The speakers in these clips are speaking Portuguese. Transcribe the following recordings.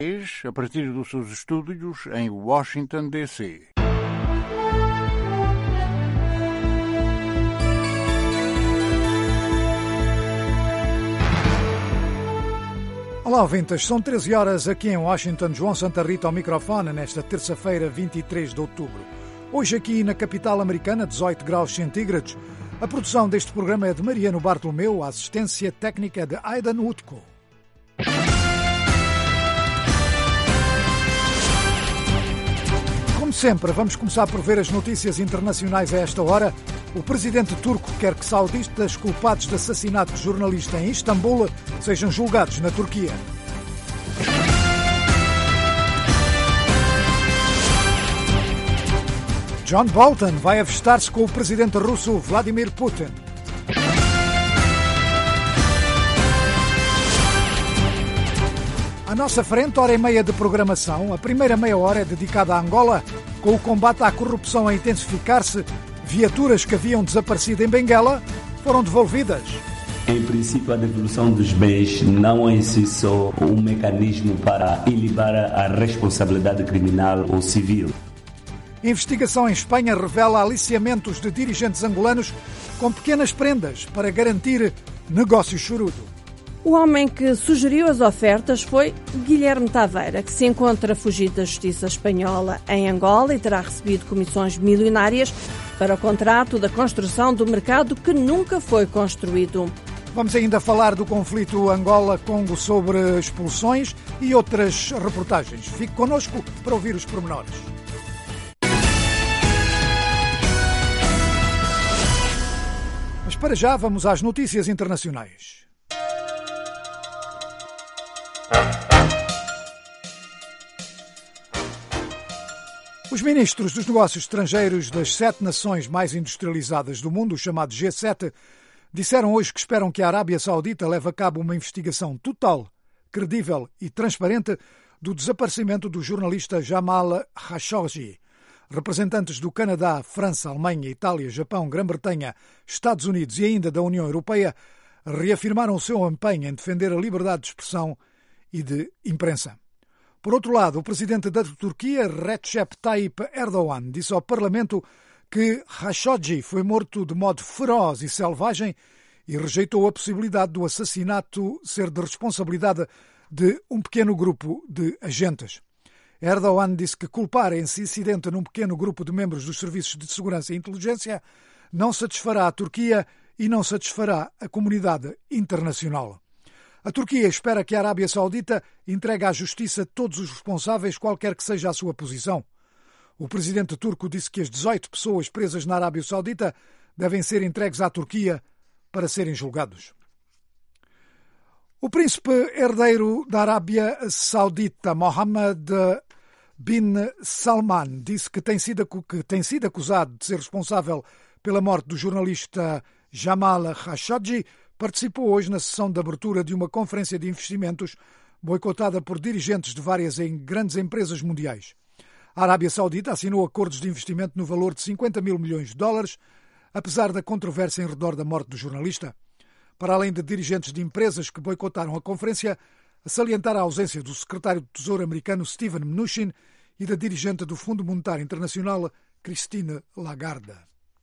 a partir dos seus estúdios em Washington, D.C. Olá, ouvintes. São 13 horas aqui em Washington. João Santa Rita ao microfone nesta terça-feira, 23 de outubro. Hoje aqui na capital americana, 18 graus centígrados. A produção deste programa é de Mariano Bartolomeu, a assistência técnica de Aidan Utko. Como sempre, vamos começar por ver as notícias internacionais a esta hora. O presidente turco quer que saudistas culpados de assassinato de jornalista em Istambul sejam julgados na Turquia. John Bolton vai avistar-se com o presidente russo Vladimir Putin. À nossa frente, hora e meia de programação. A primeira meia hora é dedicada a Angola, com o combate à corrupção a intensificar-se. Viaturas que haviam desaparecido em Benguela foram devolvidas. Em princípio, a devolução dos bens não é em si só um mecanismo para ilibar a responsabilidade criminal ou civil. Investigação em Espanha revela aliciamentos de dirigentes angolanos com pequenas prendas para garantir negócio chorudo. O homem que sugeriu as ofertas foi Guilherme Taveira, que se encontra fugido da justiça espanhola em Angola e terá recebido comissões milionárias para o contrato da construção do mercado que nunca foi construído. Vamos ainda falar do conflito Angola-Congo sobre expulsões e outras reportagens. Fique connosco para ouvir os pormenores. Mas para já vamos às notícias internacionais. Os ministros dos negócios estrangeiros das 7 nações mais industrializadas do mundo, o chamado G7, disseram hoje que esperam que a Arábia Saudita leve a cabo uma investigação total, credível e transparente do desaparecimento do jornalista Jamal Khashoggi. Representantes do Canadá, França, Alemanha, Itália, Japão, Grã-Bretanha, Estados Unidos e ainda da União Europeia reafirmaram o seu empenho em defender a liberdade de expressão e de imprensa. Por outro lado, o presidente da Turquia, Recep Tayyip Erdogan, disse ao Parlamento que Khashoggi foi morto de modo feroz e selvagem e rejeitou a possibilidade do assassinato ser de responsabilidade de um pequeno grupo de agentes. Erdogan disse que culpar esse incidente num pequeno grupo de membros dos serviços de segurança e inteligência não satisfará a Turquia e não satisfará a comunidade internacional. A Turquia espera que a Arábia Saudita entregue à justiça todos os responsáveis, qualquer que seja a sua posição. O presidente turco disse que as 18 pessoas presas na Arábia Saudita devem ser entregues à Turquia para serem julgados. O príncipe herdeiro da Arábia Saudita, Mohammed bin Salman, disse que tem sido acusado de ser responsável pela morte do jornalista Jamal Khashoggi. Participou hoje na sessão de abertura de uma conferência de investimentos boicotada por dirigentes de várias grandes empresas mundiais. A Arábia Saudita assinou acordos de investimento no valor de 50 mil milhões de dólares, apesar da controvérsia em redor da morte do jornalista. Para além de dirigentes de empresas que boicotaram a conferência, a salientar a ausência do secretário do Tesouro americano Steven Mnuchin e da dirigente do Fundo Monetário Internacional Christine Lagarde.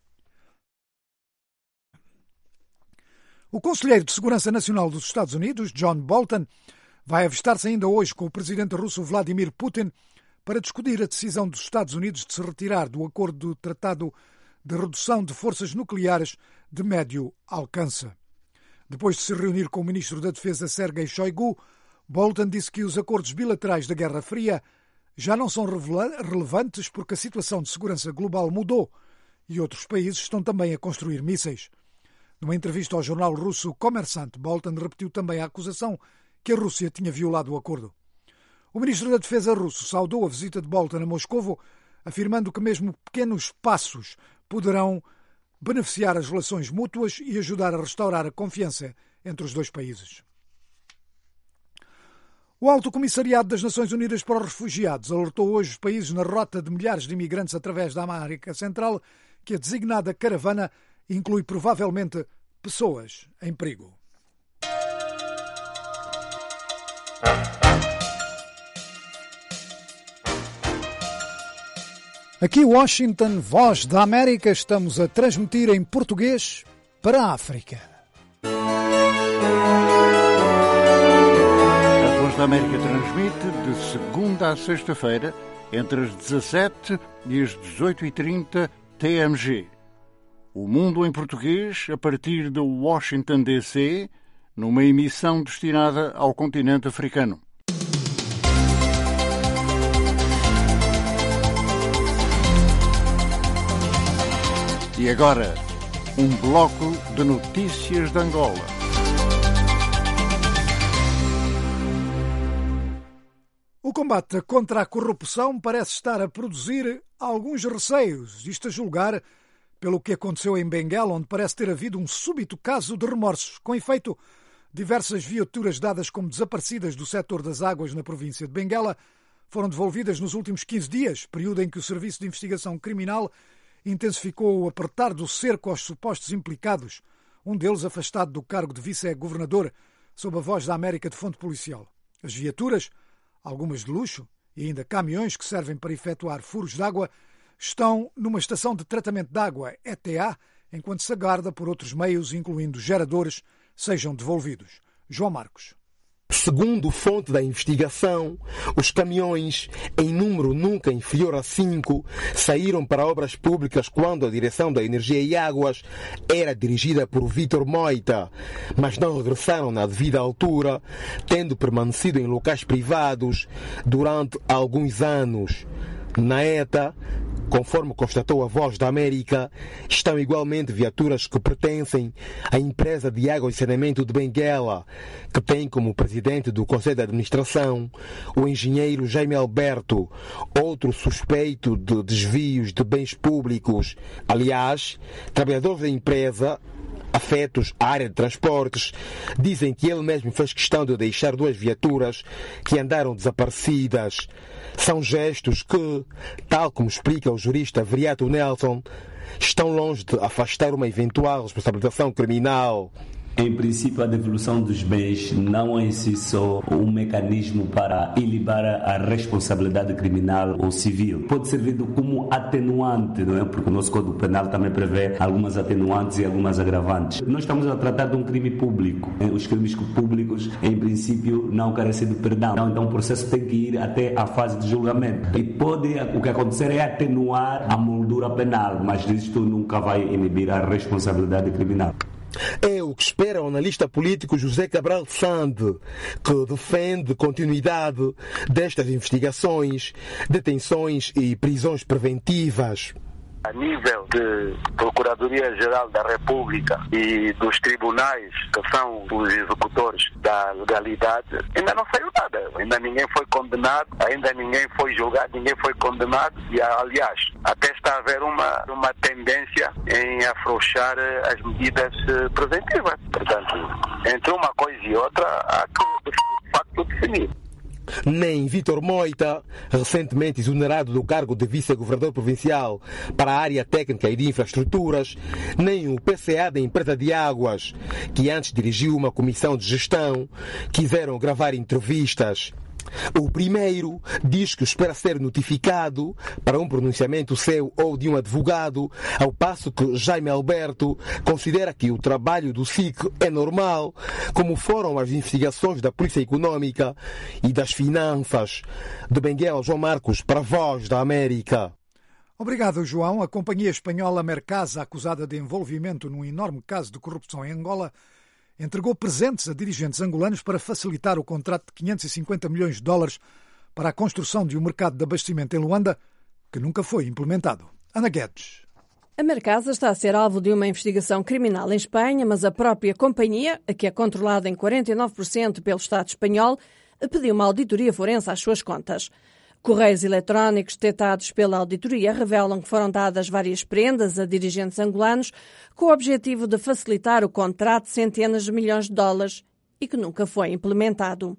O conselheiro de Segurança Nacional dos Estados Unidos, John Bolton, vai avistar-se ainda hoje com o presidente russo Vladimir Putin para discutir a decisão dos Estados Unidos de se retirar do acordo do Tratado de Redução de Forças Nucleares de Médio Alcance. Depois de se reunir com o ministro da Defesa Sergei Shoigu, Bolton disse que os acordos bilaterais da Guerra Fria já não são relevantes porque a situação de segurança global mudou e outros países estão também a construir mísseis. Numa entrevista ao jornal russo Kommersant, Bolton repetiu também a acusação que a Rússia tinha violado o acordo. O ministro da Defesa russo saudou a visita de Bolton a Moscovo, afirmando que mesmo pequenos passos poderão beneficiar as relações mútuas e ajudar a restaurar a confiança entre os dois países. O Alto Comissariado das Nações Unidas para os Refugiados alertou hoje os países na rota de milhares de imigrantes através da América Central que a designada caravana inclui provavelmente pessoas em perigo. Aqui Washington, Voz da América, estamos a transmitir em português para a África. A Voz da América transmite de segunda a sexta-feira, entre as 17 e as 18h30 TMG. O Mundo em Português, a partir de Washington, D.C., numa emissão destinada ao continente africano. E agora, um bloco de notícias de Angola. O combate contra a corrupção parece estar a produzir alguns receios, isto a julgar pelo que aconteceu em Benguela, onde parece ter havido um súbito caso de remorsos. Com efeito, diversas viaturas dadas como desaparecidas do setor das águas na província de Benguela foram devolvidas nos últimos 15 dias, período em que o Serviço de Investigação Criminal intensificou o apertar do cerco aos supostos implicados, um deles afastado do cargo de vice-governador, sob a Voz da América de fonte policial. As viaturas, algumas de luxo, e ainda caminhões que servem para efetuar furos de água, estão numa estação de tratamento de água, ETA, enquanto se aguarda por outros meios, incluindo geradores, sejam devolvidos. João Marcos. Segundo fonte da investigação, os caminhões, em número nunca inferior a 5, saíram para obras públicas quando a Direção da Energia e Águas era dirigida por Vítor Moita, mas não regressaram na devida altura, tendo permanecido em locais privados durante alguns anos. Na ETA, conforme constatou a Voz da América, estão igualmente viaturas que pertencem à empresa de água e saneamento de Benguela, que tem como presidente do Conselho de Administração o engenheiro Jaime Alberto, outro suspeito de desvios de bens públicos. Aliás, trabalhadores da empresa afetos à área de transportes dizem que ele mesmo fez questão de deixar 2 viaturas que andaram desaparecidas. São gestos que, tal como explica o jurista Viriato Nelson, estão longe de afastar uma eventual responsabilização criminal. Em princípio, a devolução dos bens não é em si só um mecanismo para ilibar a responsabilidade criminal ou civil. Pode servir como atenuante, não é? Porque o nosso Código Penal também prevê algumas atenuantes e algumas agravantes. Nós estamos a tratar de um crime público. Os crimes públicos, em princípio, não carecem de perdão. Então, o processo tem que ir até a fase de julgamento. E o que acontecer é atenuar a moldura penal, mas isto nunca vai inibir a responsabilidade criminal. É o que espera o analista político José Cabral Sande, que defende continuidade destas investigações, detenções e prisões preventivas. A nível de Procuradoria-Geral da República e dos tribunais, que são os executores da legalidade, ainda não saiu nada. Ainda ninguém foi condenado, ainda ninguém foi julgado, ninguém foi condenado. E, aliás, até está a haver uma tendência em afrouxar as medidas preventivas. Portanto, entre uma coisa e outra, há que, de facto, definir. Nem Vítor Moita, recentemente exonerado do cargo de vice-governador provincial para a área técnica e de infraestruturas, nem o PCA da empresa de águas, que antes dirigiu uma comissão de gestão, quiseram gravar entrevistas. O primeiro diz que espera ser notificado para um pronunciamento seu ou de um advogado, ao passo que Jaime Alberto considera que o trabalho do SIC é normal, como foram as investigações da Polícia Económica e das Finanças. De Benguela, João Marcos, para a Voz da América. Obrigado, João. A companhia espanhola Mercasa, acusada de envolvimento num enorme caso de corrupção em Angola, entregou presentes a dirigentes angolanos para facilitar o contrato de 550 milhões de dólares para a construção de um mercado de abastecimento em Luanda, que nunca foi implementado. Ana Guedes. A Mercasa está a ser alvo de uma investigação criminal em Espanha, mas a própria companhia, que é controlada em 49% pelo Estado espanhol, pediu uma auditoria forense às suas contas. Correios eletrónicos detectados pela auditoria revelam que foram dadas várias prendas a dirigentes angolanos com o objetivo de facilitar o contrato de centenas de milhões de dólares e que nunca foi implementado.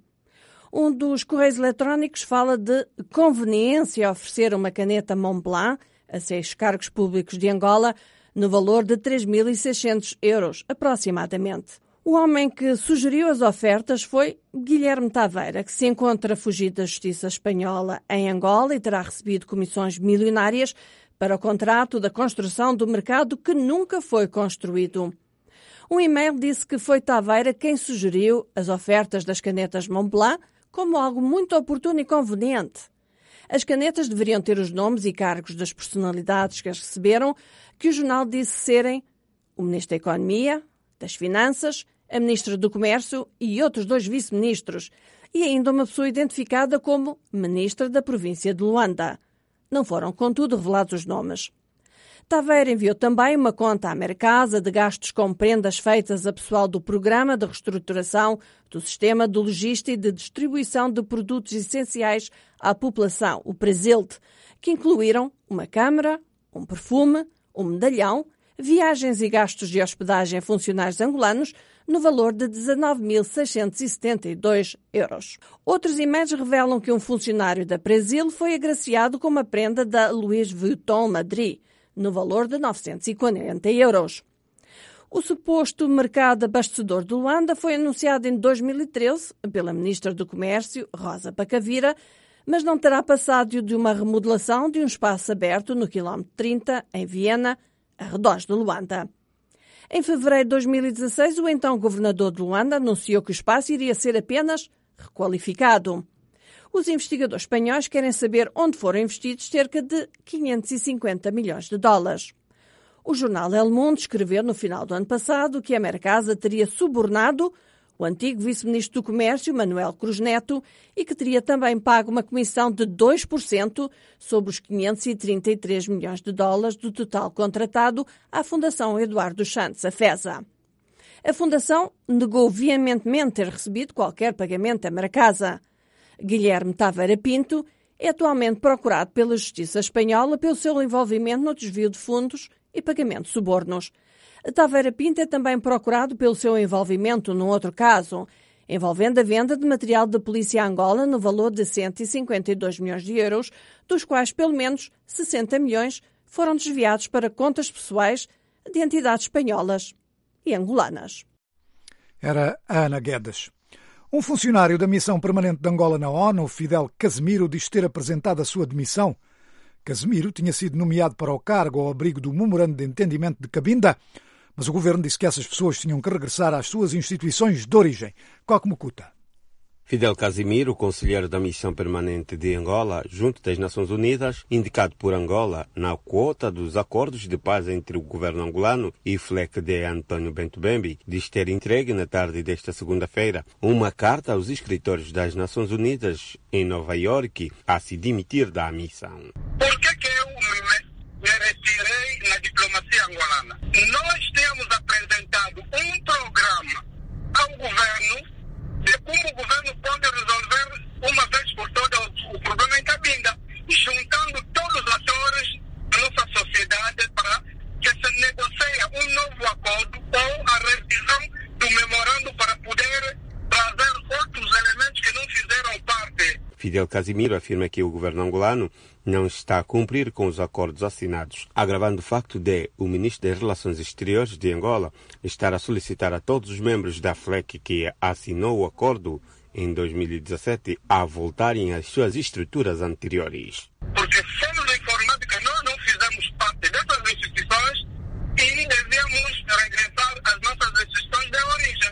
Um dos correios eletrónicos fala de conveniência a oferecer uma caneta Montblanc a 6 cargos públicos de Angola no valor de 3.600 euros, aproximadamente. O homem que sugeriu as ofertas foi Guilherme Taveira, que se encontra fugido da justiça espanhola em Angola e terá recebido comissões milionárias para o contrato da construção do mercado que nunca foi construído. Um e-mail disse que foi Taveira quem sugeriu as ofertas das canetas Montblanc como algo muito oportuno e conveniente. As canetas deveriam ter os nomes e cargos das personalidades que as receberam, que o jornal disse serem o Ministro da Economia, das Finanças, a Ministra do Comércio e outros 2 vice-ministros, e ainda uma pessoa identificada como Ministra da província de Luanda. Não foram, contudo, revelados os nomes. Taveira enviou também uma conta à Mercasa de gastos com prendas feitas a pessoal do Programa de Reestruturação do Sistema de Logística e de Distribuição de Produtos Essenciais à População, o Presilt, que incluíram uma câmara, um perfume, um medalhão, viagens e gastos de hospedagem a funcionários angolanos no valor de 19.672 euros. Outros e-mails revelam que um funcionário da Presil foi agraciado com uma prenda da Louis Vuitton Madrid, no valor de 940 euros. O suposto mercado abastecedor de Luanda foi anunciado em 2013 pela Ministra do Comércio, Rosa Pacavira, mas não terá passado de uma remodelação de um espaço aberto no quilómetro 30, em Viena, arredores de Luanda. Em fevereiro de 2016, o então governador de Luanda anunciou que o espaço iria ser apenas requalificado. Os investigadores espanhóis querem saber onde foram investidos cerca de 550 milhões de dólares. O jornal El Mundo escreveu no final do ano passado que a Mercasa teria subornado o antigo vice-ministro do Comércio, Manuel Cruz Neto, e que teria também pago uma comissão de 2% sobre os 533 milhões de dólares do total contratado à Fundação Eduardo Santos, a FESA. A Fundação negou veementemente ter recebido qualquer pagamento à Mercasa. Guilherme Taveira Pinto é atualmente procurado pela Justiça Espanhola pelo seu envolvimento no desvio de fundos e pagamento de subornos. Taveira Pinto é também procurado pelo seu envolvimento num outro caso, envolvendo a venda de material da Polícia Angola no valor de 152 milhões de euros, dos quais pelo menos 60 milhões foram desviados para contas pessoais de entidades espanholas e angolanas. Era a Ana Guedes. Um funcionário da Missão Permanente de Angola na ONU, Fidel Casemiro, diz ter apresentado a sua demissão. Casemiro tinha sido nomeado para o cargo ao abrigo do Memorando de Entendimento de Cabinda, mas o governo disse que essas pessoas tinham que regressar às suas instituições de origem. Cocmo Cuta. Fidel Casemiro, conselheiro da Missão Permanente de Angola, junto das Nações Unidas, indicado por Angola na quota dos acordos de paz entre o governo angolano e o FLEC de António Bento Bembe, diz ter entregue na tarde desta segunda-feira uma carta aos escritores das Nações Unidas em Nova Iorque a se demitir da missão. Por que eu me retirei na diplomacia angolana? Nós temos apresentado um programa ao governo de como o governo pode resolver uma vez por todas o problema em Cabinda, juntando todos os atores da nossa sociedade para que se negocie um novo acordo ou a revisão do memorando para poder trazer outros elementos que não fizeram parte. Fidel Casemiro afirma que o governo angolano não está a cumprir com os acordos assinados, agravando o facto de o ministro das Relações Exteriores de Angola estar a solicitar a todos os membros da FLEC que assinou o acordo em 2017 a voltarem às suas estruturas anteriores. Porque fomos informados que nós não fizemos parte dessas instituições e devíamos regressar às nossas instituições de origem.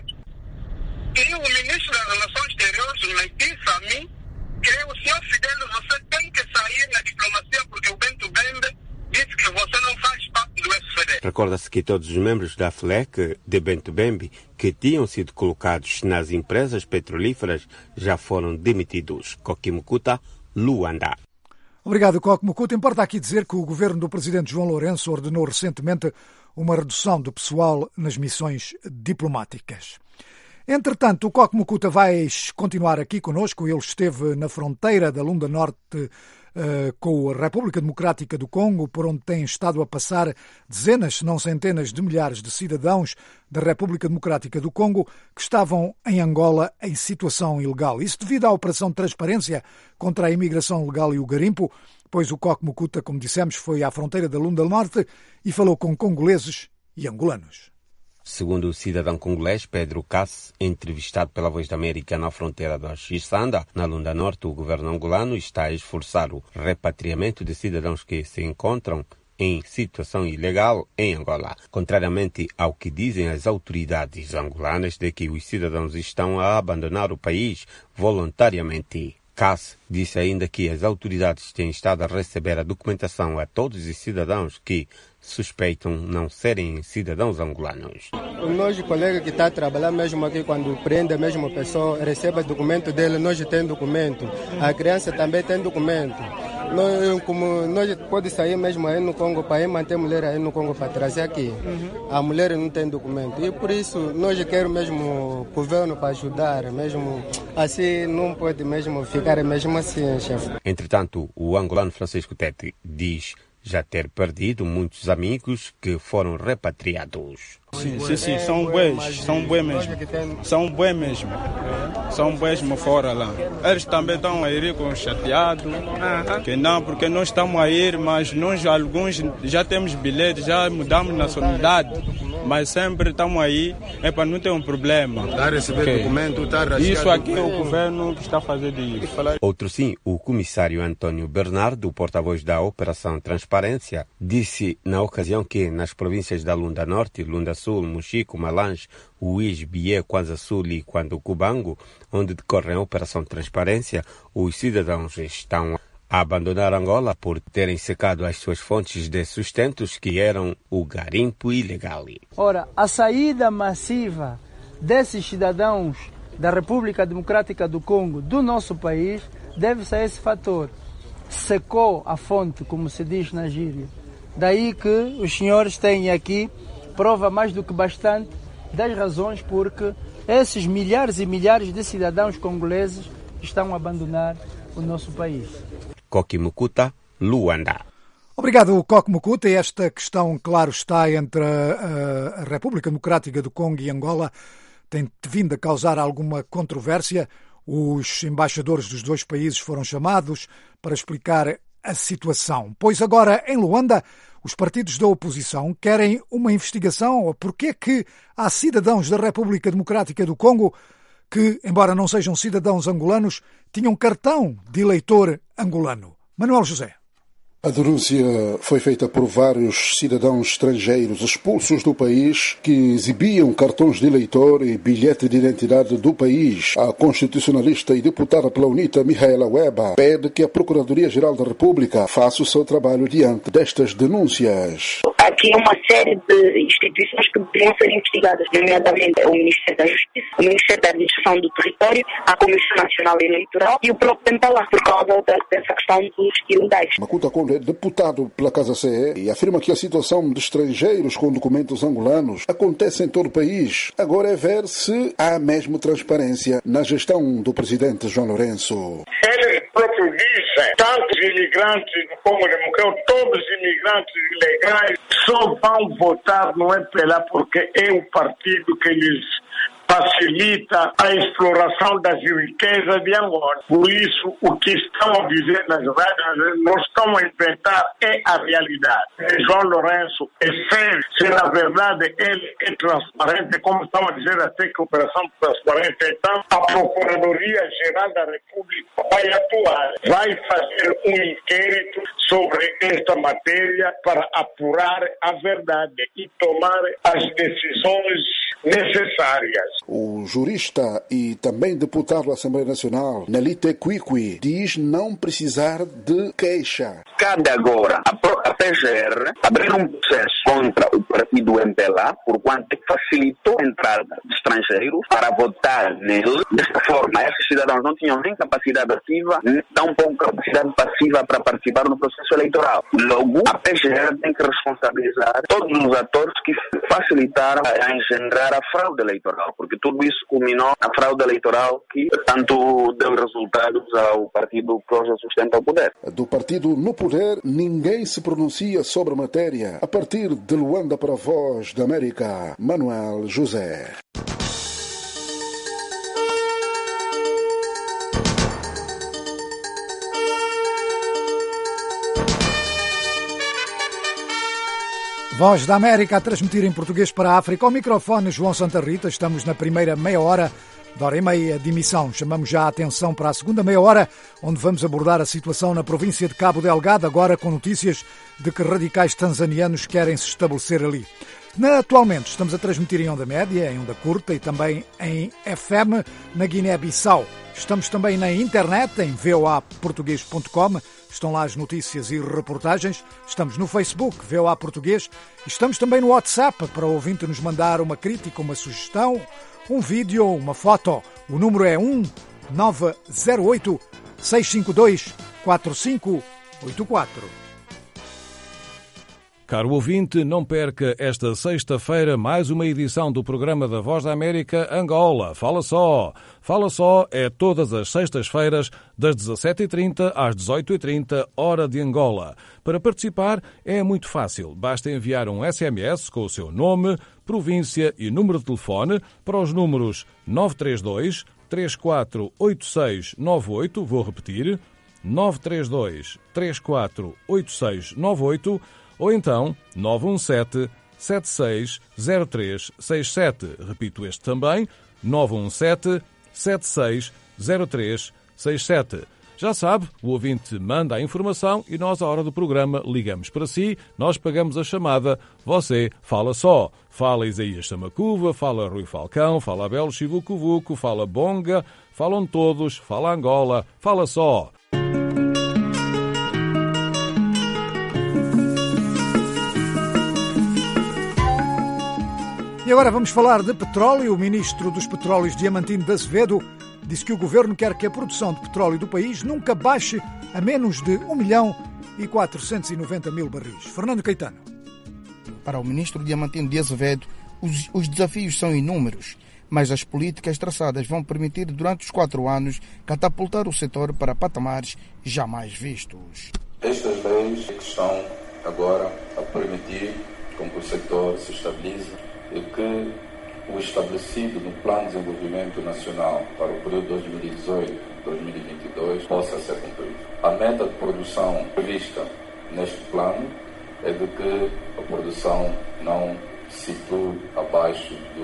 E o ministro das Relações Exteriores me disse a mim que o senhor Fidel, você tem que sair na diplomacia porque o Bento Bembe disse que você não faz parte do SFD. Recorda-se que todos os membros da FLEC de Bento Bembe que tinham sido colocados nas empresas petrolíferas já foram demitidos. Cocmo Cuta, Luanda. Obrigado, Cocmo Cuta. Importa aqui dizer que o governo do presidente João Lourenço ordenou recentemente uma redução do pessoal nas missões diplomáticas. Entretanto, o Cocmo Cuta vai continuar aqui conosco. Ele esteve na fronteira da Lunda Norte com a República Democrática do Congo, por onde têm estado a passar dezenas, se não centenas de milhares de cidadãos da República Democrática do Congo que estavam em Angola em situação ilegal. Isso devido à Operação Transparência contra a imigração legal e o garimpo, pois o Cocmo Cuta, como dissemos, foi à fronteira da Lunda Norte e falou com congoleses e angolanos. Segundo o cidadão congolês Pedro Cass, entrevistado pela Voz da América na fronteira da Xisanda, na Lunda Norte, o governo angolano está a esforçar o repatriamento de cidadãos que se encontram em situação ilegal em Angola, contrariamente ao que dizem as autoridades angolanas de que os cidadãos estão a abandonar o país voluntariamente. Cass disse ainda que as autoridades têm estado a receber a documentação a todos os cidadãos que suspeitam não serem cidadãos angolanos. Nós, colega que está a trabalhar mesmo aqui, quando prende a mesma pessoa, recebe o documento dele, nós temos documento. A criança também tem documento. Nós pode sair mesmo aí no Congo para ir manter a mulher aí no Congo para trazer aqui. A mulher não tem documento. E por isso nós queremos mesmo o governo para ajudar, mesmo assim não pode mesmo ficar mesmo assim, chefe. Entretanto, o angolano Francisco Tete diz já ter perdido muitos amigos que foram repatriados. Sim, são bués mesmo. São bués fora lá. Eles também estão a ir chateados, que não, porque nós estamos a ir, mas nós alguns já temos bilhete, já mudamos nacionalidade, mas sempre estamos aí, é para não ter um problema. Está a receber documento, está a rasgar. Isso aqui é o governo que está fazendo isso. Outro sim, o comissário Antônio Bernardo, porta-voz da Operação Transparência, disse na ocasião que nas províncias da Lunda Norte, Lunda Sul, Mochico, Malange, Uís, Bié, Kwanza Sul e Cubango, onde decorre a Operação Transparência, os cidadãos estão a abandonar Angola por terem secado as suas fontes de sustentos, que eram o garimpo ilegal. Ora, a saída massiva desses cidadãos da República Democrática do Congo, do nosso país, deve-se a esse fator. Secou a fonte, como se diz na gíria. Daí que os senhores têm aqui prova mais do que bastante das razões porque esses milhares e milhares de cidadãos congoleses estão a abandonar o nosso país. Koki Mukuta, Luanda. Obrigado, Koki Mukuta. Esta questão, claro, está entre a República Democrática do Congo e Angola. Tem vindo a causar alguma controvérsia. Os embaixadores dos dois países foram chamados para explicar a situação. Pois agora, em Luanda, os partidos da oposição querem uma investigação. Porquê que há cidadãos da República Democrática do Congo que, embora não sejam cidadãos angolanos, tinham cartão de eleitor angolano. Manuel José. A denúncia foi feita por vários cidadãos estrangeiros expulsos do país que exibiam cartões de eleitor e bilhete de identidade do país. A constitucionalista e deputada pela UNITA, Mihaela Weba, pede que a Procuradoria-Geral da República faça o seu trabalho diante destas denúncias. Aqui é uma série de instituições que deveriam ser investigadas, nomeadamente o Ministério da Justiça, o Ministério da Administração do Território, a Comissão Nacional Eleitoral e o próprio Pentala, por causa dessa questão dos ilegais. Makuta Konde é deputado pela Casa CE e afirma que a situação de estrangeiros com documentos angolanos acontece em todo o país. Agora é ver se há mesmo transparência na gestão do presidente João Lourenço. Eles próprios dizem, tantos imigrantes do Congo Democrático, todos os imigrantes ilegais, só vão votar no MPLA porque é o partido que lhes facilita a exploração das riquezas de Angola. Por isso, o que estão a dizer nas rádios, nós estamos a inventar é a realidade. João Lourenço é sério. Se na verdade ele é transparente, como estão a dizer até que a operação transparente, então a Procuradoria-Geral da República vai atuar, vai fazer um inquérito sobre esta matéria para apurar a verdade e tomar as decisões necessárias. O jurista e também deputado da Assembleia Nacional, Nelite Kwikwi, diz não precisar de queixa. Cabe agora a PGR abrir um processo contra o partido MPLA, por quanto facilitou a entrada de estrangeiros para votar nele. Desta forma, esses cidadãos não tinham nem capacidade ativa, nem tampouco capacidade passiva para participar no processo eleitoral. Logo, a PGR tem que responsabilizar todos os atores que facilitaram a engendrar a fraude eleitoral, porque tudo isso culminou na fraude eleitoral que tanto deu resultados ao partido que hoje sustenta o poder. Do partido no poder, ninguém se pronuncia sobre a matéria. A partir de Luanda para a Voz da América, Manuel José. Voz da América a transmitir em português para a África. Ao microfone, João Santa Rita. Estamos na primeira meia hora da hora e meia de emissão. Chamamos já a atenção para a segunda meia hora, onde vamos abordar a situação na província de Cabo Delgado, agora com notícias de que radicais tanzanianos querem se estabelecer ali. Atualmente estamos a transmitir em onda média, em onda curta e também em FM na Guiné-Bissau. Estamos também na internet, em voaportugues.com. Estão lá as notícias e reportagens. Estamos no Facebook, VOA Português. E estamos também no WhatsApp, para o ouvinte nos mandar uma crítica, uma sugestão, um vídeo ou uma foto. O número é 1908-652-4584. Caro ouvinte, não perca esta sexta-feira mais uma edição do programa da Voz da América Angola. Fala só! Fala só é todas as sextas-feiras, das 17h30 às 18h30, hora de Angola. Para participar é muito fácil. Basta enviar um SMS com o seu nome, província e número de telefone para os números 932 348698, vou repetir, 932 348698, ou então 917-760367. Repito este também, 917-760367. Já sabe, o ouvinte manda a informação e nós, à hora do programa, ligamos para si, nós pagamos a chamada, você fala só. Fala Isaías Samacuva, fala Rui Falcão, fala Abel Chivucuvuco, fala Bonga, falam todos, fala Angola, fala só. E agora vamos falar de petróleo. O ministro dos Petróleos, Diamantino de Azevedo, disse que o governo quer que a produção de petróleo do país nunca baixe a menos de 1.490.000 barris. Fernando Caetano. Para o ministro Diamantino de Azevedo, os desafios são inúmeros, mas as políticas traçadas vão permitir, durante os 4 anos, catapultar o setor para patamares jamais vistos. Estas leis que estão agora a permitir com que o setor se estabilize e que o estabelecido no Plano de Desenvolvimento Nacional para o período 2018-2022 possa ser cumprido. A meta de produção prevista neste plano é de que a produção não se situe abaixo de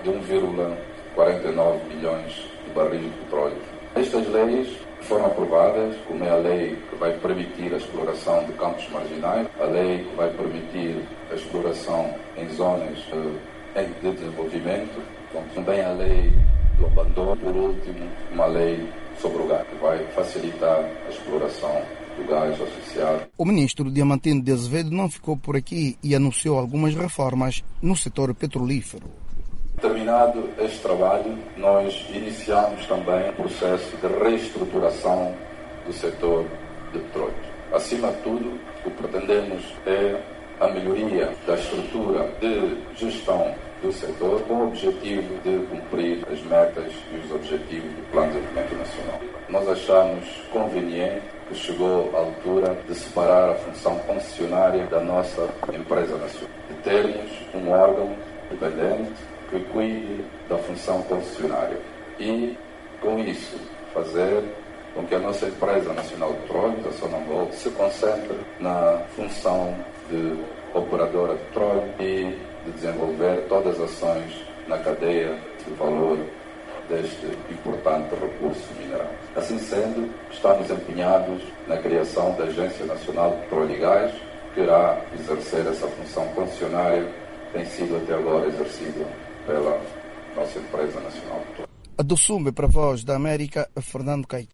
1,49 milhões de barris de petróleo. Estas leis foram aprovadas, como é a lei que vai permitir a exploração de campos marginais, a lei que vai permitir a exploração em zonas de desenvolvimento, também a lei do abandono, por último, uma lei sobre o gás, que vai facilitar a exploração do gás associado. O ministro Diamantino de Azevedo não ficou por aqui e anunciou algumas reformas no setor petrolífero. Terminado este trabalho, nós iniciamos também o processo de reestruturação do setor de petróleo. Acima de tudo, o que pretendemos é a melhoria da estrutura de gestão do setor com o objetivo de cumprir as metas e os objetivos do Plano de Desenvolvimento Nacional. Nós achamos conveniente que chegou a altura de separar a função concessionária da nossa empresa nacional, de termos um órgão independente que cuide da função concessionária e, com isso, fazer com que a nossa empresa nacional de petróleo, a Sonangol, se concentre na função de operadora de petróleo e de desenvolver todas as ações na cadeia de valor deste importante recurso mineral. Assim sendo, estamos empenhados na criação da Agência Nacional de Petróleo e Gás, que irá exercer essa função concessionária que tem sido até agora exercida pela nossa empresa nacional de petróleo. Do Sumbe para a Voz da América, Fernando Caetano.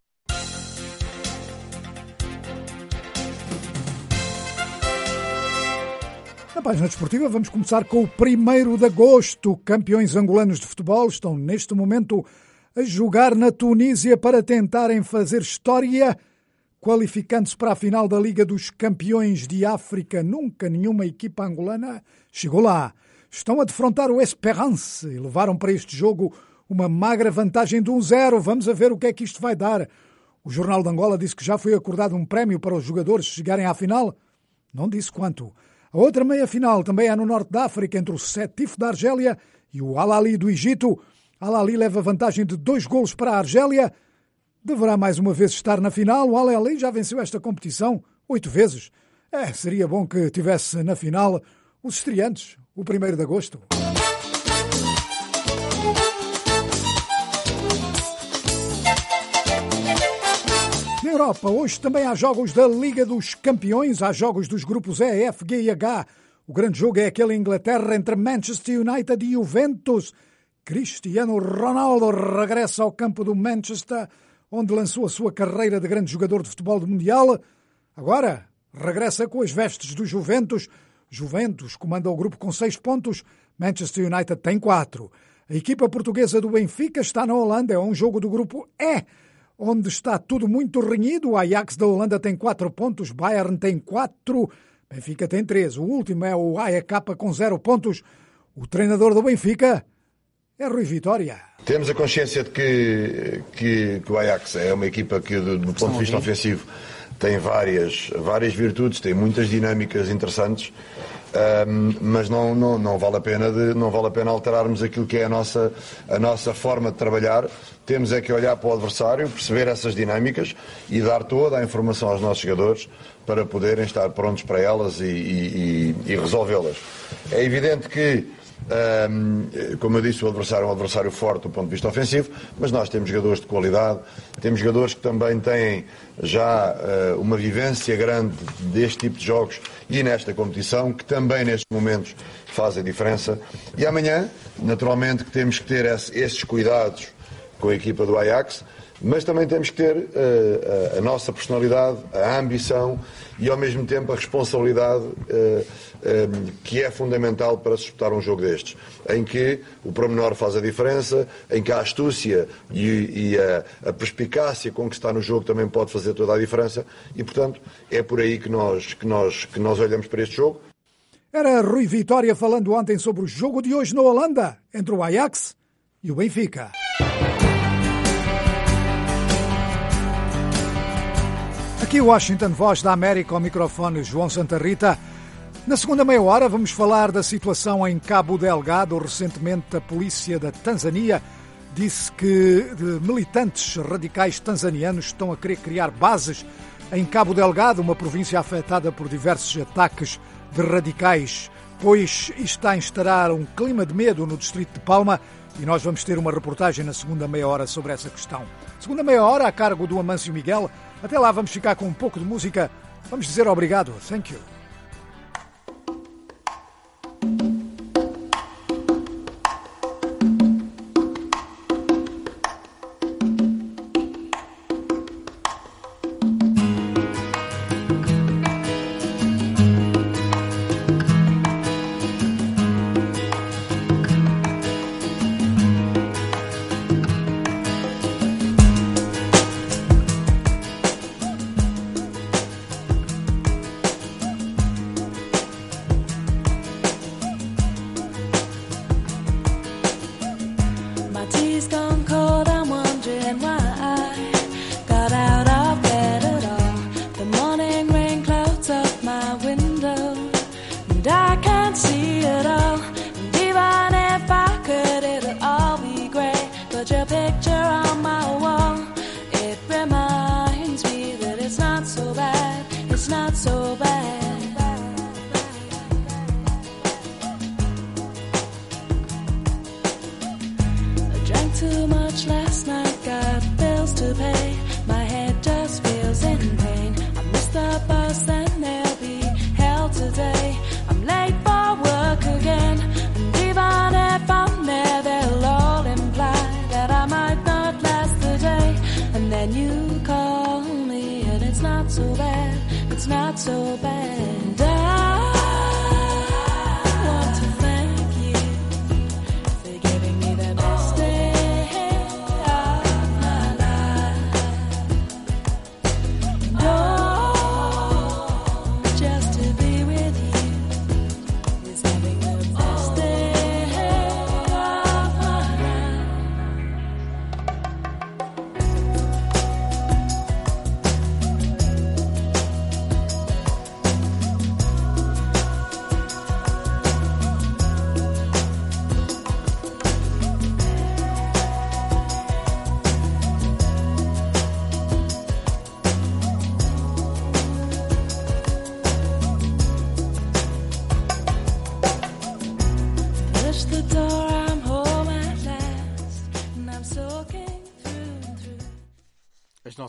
Na página desportiva vamos começar com o 1º de agosto. Campeões angolanos de futebol estão neste momento a jogar na Tunísia para tentarem fazer história, qualificando-se para a final da Liga dos Campeões de África. Nunca nenhuma equipa angolana chegou lá. Estão a defrontar o Esperance e levaram para este jogo uma magra vantagem de 1-0. Vamos a ver o que é que isto vai dar. O Jornal de Angola disse que já foi acordado um prémio para os jogadores chegarem à final. Não disse quanto. A outra meia-final também é no norte da África, entre o Sétif da Argélia e o Al Ahly do Egito. Al Ahly leva vantagem de 2 golos para a Argélia. Deverá mais uma vez estar na final. O Al Ahly já venceu esta competição 8 vezes. Seria bom que tivesse na final os estreantes, o 1º de agosto. Na Europa, hoje também há jogos da Liga dos Campeões, há jogos dos grupos E, F, G e H. O grande jogo é aquele em Inglaterra entre Manchester United e Juventus. Cristiano Ronaldo regressa ao campo do Manchester, onde lançou a sua carreira de grande jogador de futebol do Mundial. Agora, regressa com as vestes do Juventus. Juventus comanda o grupo com 6 pontos, Manchester United tem 4. A equipa portuguesa do Benfica está na Holanda, é um jogo do grupo E, onde está tudo muito renhido. O Ajax da Holanda tem 4 pontos, Bayern tem 4, Benfica tem 3. O último é o AEK com 0 pontos. O treinador do Benfica é Rui Vitória. Temos a consciência de que o Ajax é uma equipa que, do ponto de vista ofensivo, tem várias virtudes, tem muitas dinâmicas interessantes, mas não vale a pena alterarmos aquilo que é a nossa forma de trabalhar. Temos é que olhar para o adversário, perceber essas dinâmicas e dar toda a informação aos nossos jogadores para poderem estar prontos para elas e resolvê-las. É evidente que, como eu disse, o adversário é um adversário forte do ponto de vista ofensivo, mas nós temos jogadores de qualidade, temos jogadores que também têm já uma vivência grande deste tipo de jogos e nesta competição, que também nestes momentos fazem diferença. E amanhã, naturalmente, que temos que ter esses cuidados com a equipa do Ajax, mas também temos que ter a nossa personalidade, a ambição e ao mesmo tempo a responsabilidade que é fundamental para se disputar um jogo destes, em que o pormenor faz a diferença, em que a astúcia e a perspicácia com que está no jogo também pode fazer toda a diferença e, portanto, é por aí que nós olhamos para este jogo. Era Rui Vitória falando ontem sobre o jogo de hoje na Holanda, entre o Ajax e o Benfica. Aqui Washington, Voz da América, ao microfone João Santa Rita. Na segunda meia hora vamos falar da situação em Cabo Delgado. Recentemente a polícia da Tanzânia disse que militantes radicais tanzanianos estão a querer criar bases em Cabo Delgado, uma província afetada por diversos ataques de radicais, pois está a instaurar um clima de medo no distrito de Palma e nós vamos ter uma reportagem na segunda meia hora sobre essa questão. Segunda meia hora a cargo do Amâncio Miguel. Até lá vamos ficar com um pouco de música. Vamos dizer obrigado. Thank you.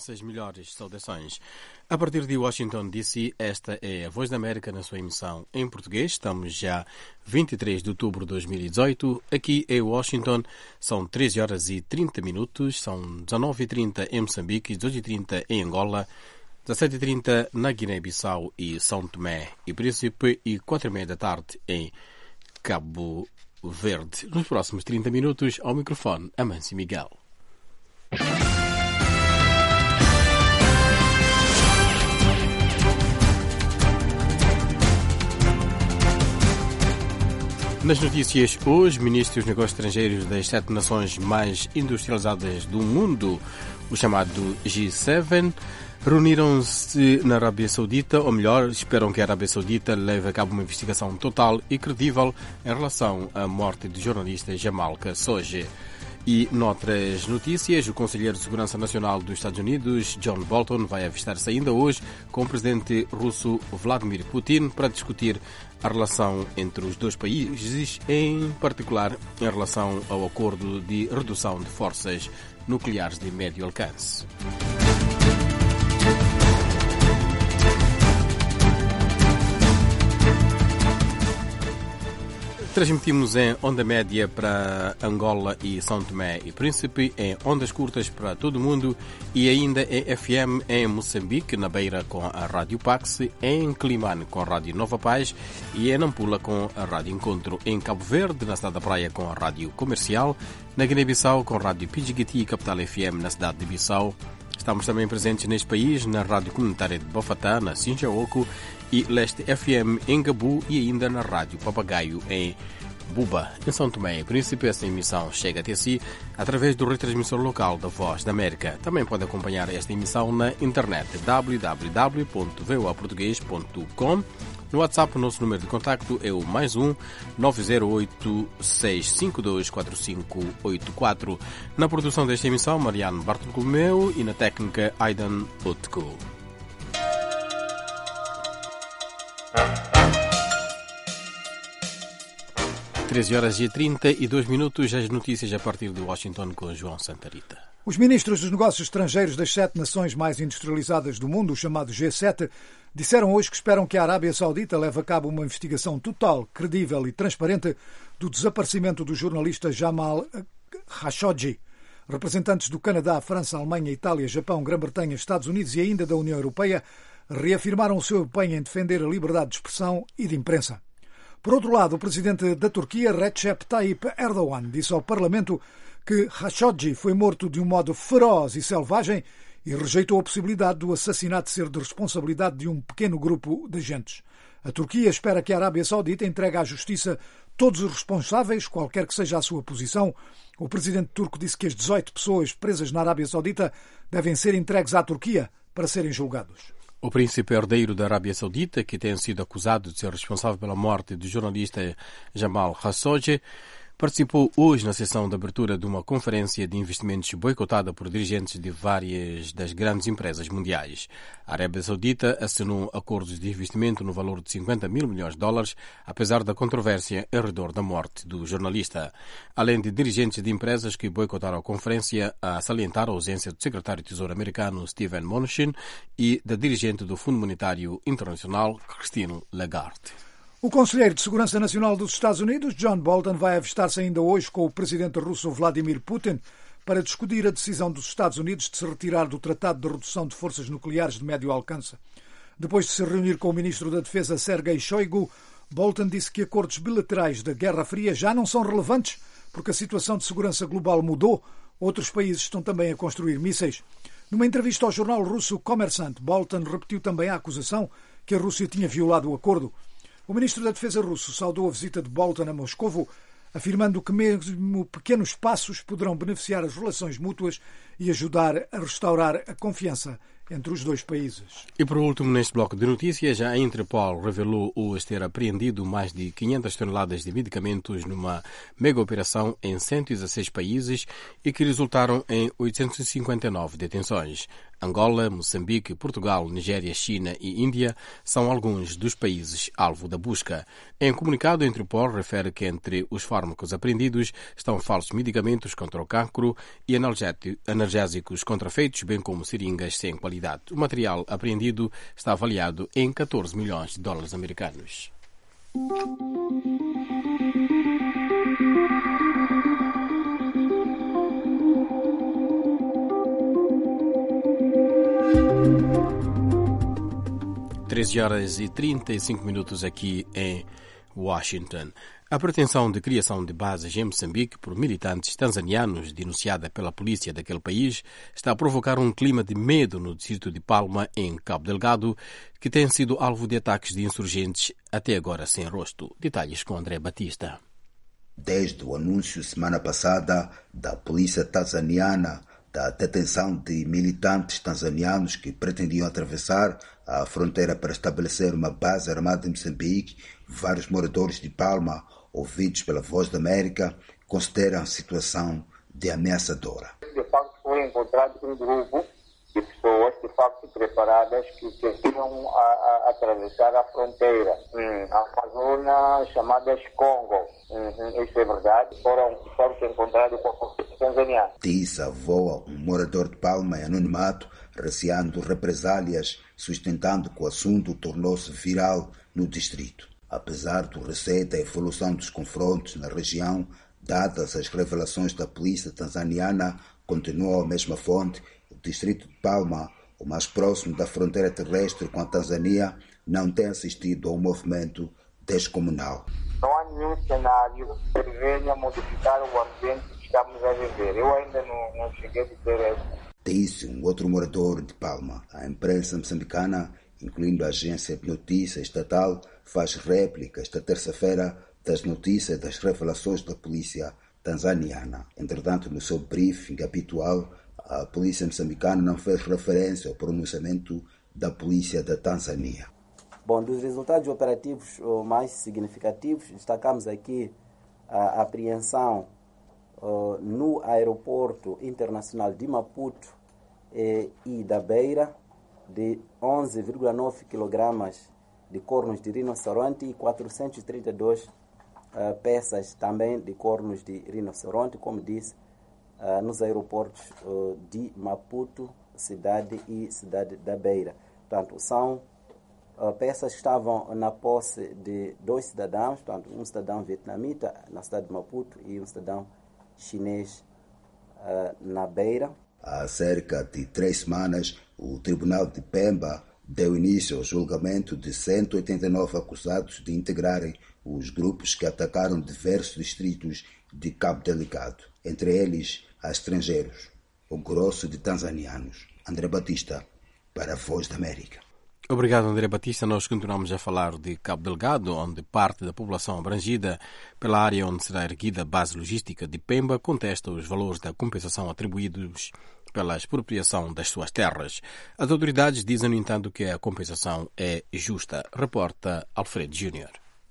nossas melhores saudações. A partir de Washington, D.C., esta é a Voz da América na sua emissão em português. Estamos já 23 de outubro de 2018. Aqui em Washington são 13 horas e 30 minutos, são 19h30 em Moçambique, 18h30 em Angola, 17h30 na Guiné-Bissau e São Tomé e Príncipe e 4h30 da tarde em Cabo Verde. Nos próximos 30 minutos, ao microfone, Amâncio Miguel. Nas notícias hoje, ministros dos negócios estrangeiros das 7 nações mais industrializadas do mundo, o chamado G7, reuniram-se na Arábia Saudita, ou melhor, esperam que a Arábia Saudita leve a cabo uma investigação total e credível em relação à morte do jornalista Jamal Khashoggi. E noutras notícias, o Conselheiro de Segurança Nacional dos Estados Unidos, John Bolton, vai avistar-se ainda hoje com o presidente russo Vladimir Putin para discutir a relação entre os dois países, em particular em relação ao acordo de redução de forças nucleares de médio alcance. Transmitimos em onda média para Angola e São Tomé e Príncipe, em ondas curtas para todo o mundo e ainda em FM em Moçambique, na Beira com a Rádio Pax, em Climane com a Rádio Nova Paz e em Nampula com a Rádio Encontro, em Cabo Verde, na cidade da Praia com a Rádio Comercial, na Guiné-Bissau com a Rádio Pidjigiti e Capital FM na cidade de Bissau. Estamos também presentes neste país na Rádio Comunitária de Bofatá, na Sinjaoco, e Leste FM em Gabu e ainda na Rádio Papagaio em Buba, em São Tomé e Príncipe. Esta emissão chega até si através do retransmissor local da Voz da América. Também pode acompanhar esta emissão na internet www.voaportugues.com. No WhatsApp, o nosso número de contacto é o +1 908 652 4584. Na produção desta emissão, Mariano Bartolomeu e na técnica, Aidan Utko. Horas e 32 minutos, as notícias a partir de Washington com João Santarita. Os ministros dos negócios estrangeiros das 7 nações mais industrializadas do mundo, o chamado G7, disseram hoje que esperam que a Arábia Saudita leve a cabo uma investigação total, credível e transparente do desaparecimento do jornalista Jamal Khashoggi. Representantes do Canadá, França, Alemanha, Itália, Japão, Grã-Bretanha, Estados Unidos e ainda da União Europeia reafirmaram o seu empenho em defender a liberdade de expressão e de imprensa. Por outro lado, o presidente da Turquia, Recep Tayyip Erdogan, disse ao Parlamento que Khashoggi foi morto de um modo feroz e selvagem e rejeitou a possibilidade do assassinato ser de responsabilidade de um pequeno grupo de agentes. A Turquia espera que a Arábia Saudita entregue à justiça todos os responsáveis, qualquer que seja a sua posição. O presidente turco disse que as 18 pessoas presas na Arábia Saudita devem ser entregues à Turquia para serem julgados. O príncipe herdeiro da Arábia Saudita, que tem sido acusado de ser responsável pela morte do jornalista Jamal Khashoggi, participou hoje na sessão de abertura de uma conferência de investimentos boicotada por dirigentes de várias das grandes empresas mundiais. A Arábia Saudita assinou acordos de investimento no valor de 50 mil milhões de dólares, apesar da controvérsia ao redor da morte do jornalista. Além de dirigentes de empresas que boicotaram a conferência, a salientar a ausência do secretário de Tesouro americano Steven Mnuchin e da dirigente do Fundo Monetário Internacional Christine Lagarde. O Conselheiro de Segurança Nacional dos Estados Unidos, John Bolton, vai avistar-se ainda hoje com o presidente russo Vladimir Putin para discutir a decisão dos Estados Unidos de se retirar do Tratado de Redução de Forças Nucleares de Médio Alcance. Depois de se reunir com o ministro da Defesa, Sergei Shoigu, Bolton disse que acordos bilaterais da Guerra Fria já não são relevantes porque a situação de segurança global mudou. Outros países estão também a construir mísseis. Numa entrevista ao jornal russo Kommersant, Bolton repetiu também a acusação que a Rússia tinha violado o acordo. O ministro da Defesa russo saudou a visita de Bolton a Moscovo, afirmando que mesmo pequenos passos poderão beneficiar as relações mútuas e ajudar a restaurar a confiança entre os dois países. E por último, neste bloco de notícias, a Interpol revelou hoje ter apreendido mais de 500 toneladas de medicamentos numa mega operação em 116 países e que resultaram em 859 detenções. Angola, Moçambique, Portugal, Nigéria, China e Índia são alguns dos países alvo da busca. Em comunicado, a Interpol refere que entre os fármacos apreendidos estão falsos medicamentos contra o cancro e analgésicos contrafeitos, bem como seringas sem qualidade. O material apreendido está avaliado em 14 milhões de dólares americanos. Horas e 35 minutos aqui em Washington. A pretensão de criação de bases em Moçambique por militantes tanzanianos, denunciada pela polícia daquele país, está a provocar um clima de medo no distrito de Palma, em Cabo Delgado, que tem sido alvo de ataques de insurgentes até agora sem rosto. Detalhes com André Batista. Desde o anúncio semana passada da polícia tanzaniana da detenção de militantes tanzanianos que pretendiam atravessar a fronteira para estabelecer uma base armada em Moçambique, vários moradores de Palma, ouvidos pela Voz da América, consideram a situação de ameaçadora. De facto, foi encontrado um grupo de pessoas, de facto, preparadas que queriam atravessar a fronteira, a zona chamada Congo. Isso é verdade. Foram encontrados com a polícia tanzaniana. Disse a avó, um morador de Palma em anonimato, receando represálias, sustentando que o assunto tornou-se viral no distrito. Apesar do receio da evolução dos confrontos na região, dadas as revelações da polícia tanzaniana, continua a mesma fonte, o distrito de Palma, o mais próximo da fronteira terrestre com a Tanzânia, não tem assistido a um movimento descomunal. Não há nenhum cenário que venha modificar o ambiente que estamos a viver. Eu ainda não cheguei a dizer isso. Disse um outro morador de Palma. A imprensa moçambicana, incluindo a agência de notícias estatal, faz réplica esta terça-feira das notícias das revelações da polícia tanzaniana. Entretanto, no seu briefing habitual, a polícia moçambicana não fez referência ao pronunciamento da polícia da Tanzânia. Bom, dos resultados operativos mais significativos, destacamos aqui a apreensão no aeroporto internacional de Maputo e da Beira de 11,9 kg de cornos de rinoceronte e 432 peças também de cornos de rinoceronte, como disse, nos aeroportos de Maputo, cidade e cidade da Beira. Portanto, são peças que estavam na posse de dois cidadãos, portanto, um cidadão vietnamita na cidade de Maputo e um cidadão chinês na Beira. Há cerca de 3 semanas, o Tribunal de Pemba deu início ao julgamento de 189 acusados de integrarem os grupos que atacaram diversos distritos de Cabo Delgado, entre eles a estrangeiros, o grosso de tanzanianos. André Batista, para a Voz da América. Obrigado, André Batista. Nós continuamos a falar de Cabo Delgado, onde parte da população abrangida pela área onde será erguida a base logística de Pemba contesta os valores da compensação atribuídos pela expropriação das suas terras. As autoridades dizem, no entanto, que a compensação é justa. Reporta Alfredo Júnior.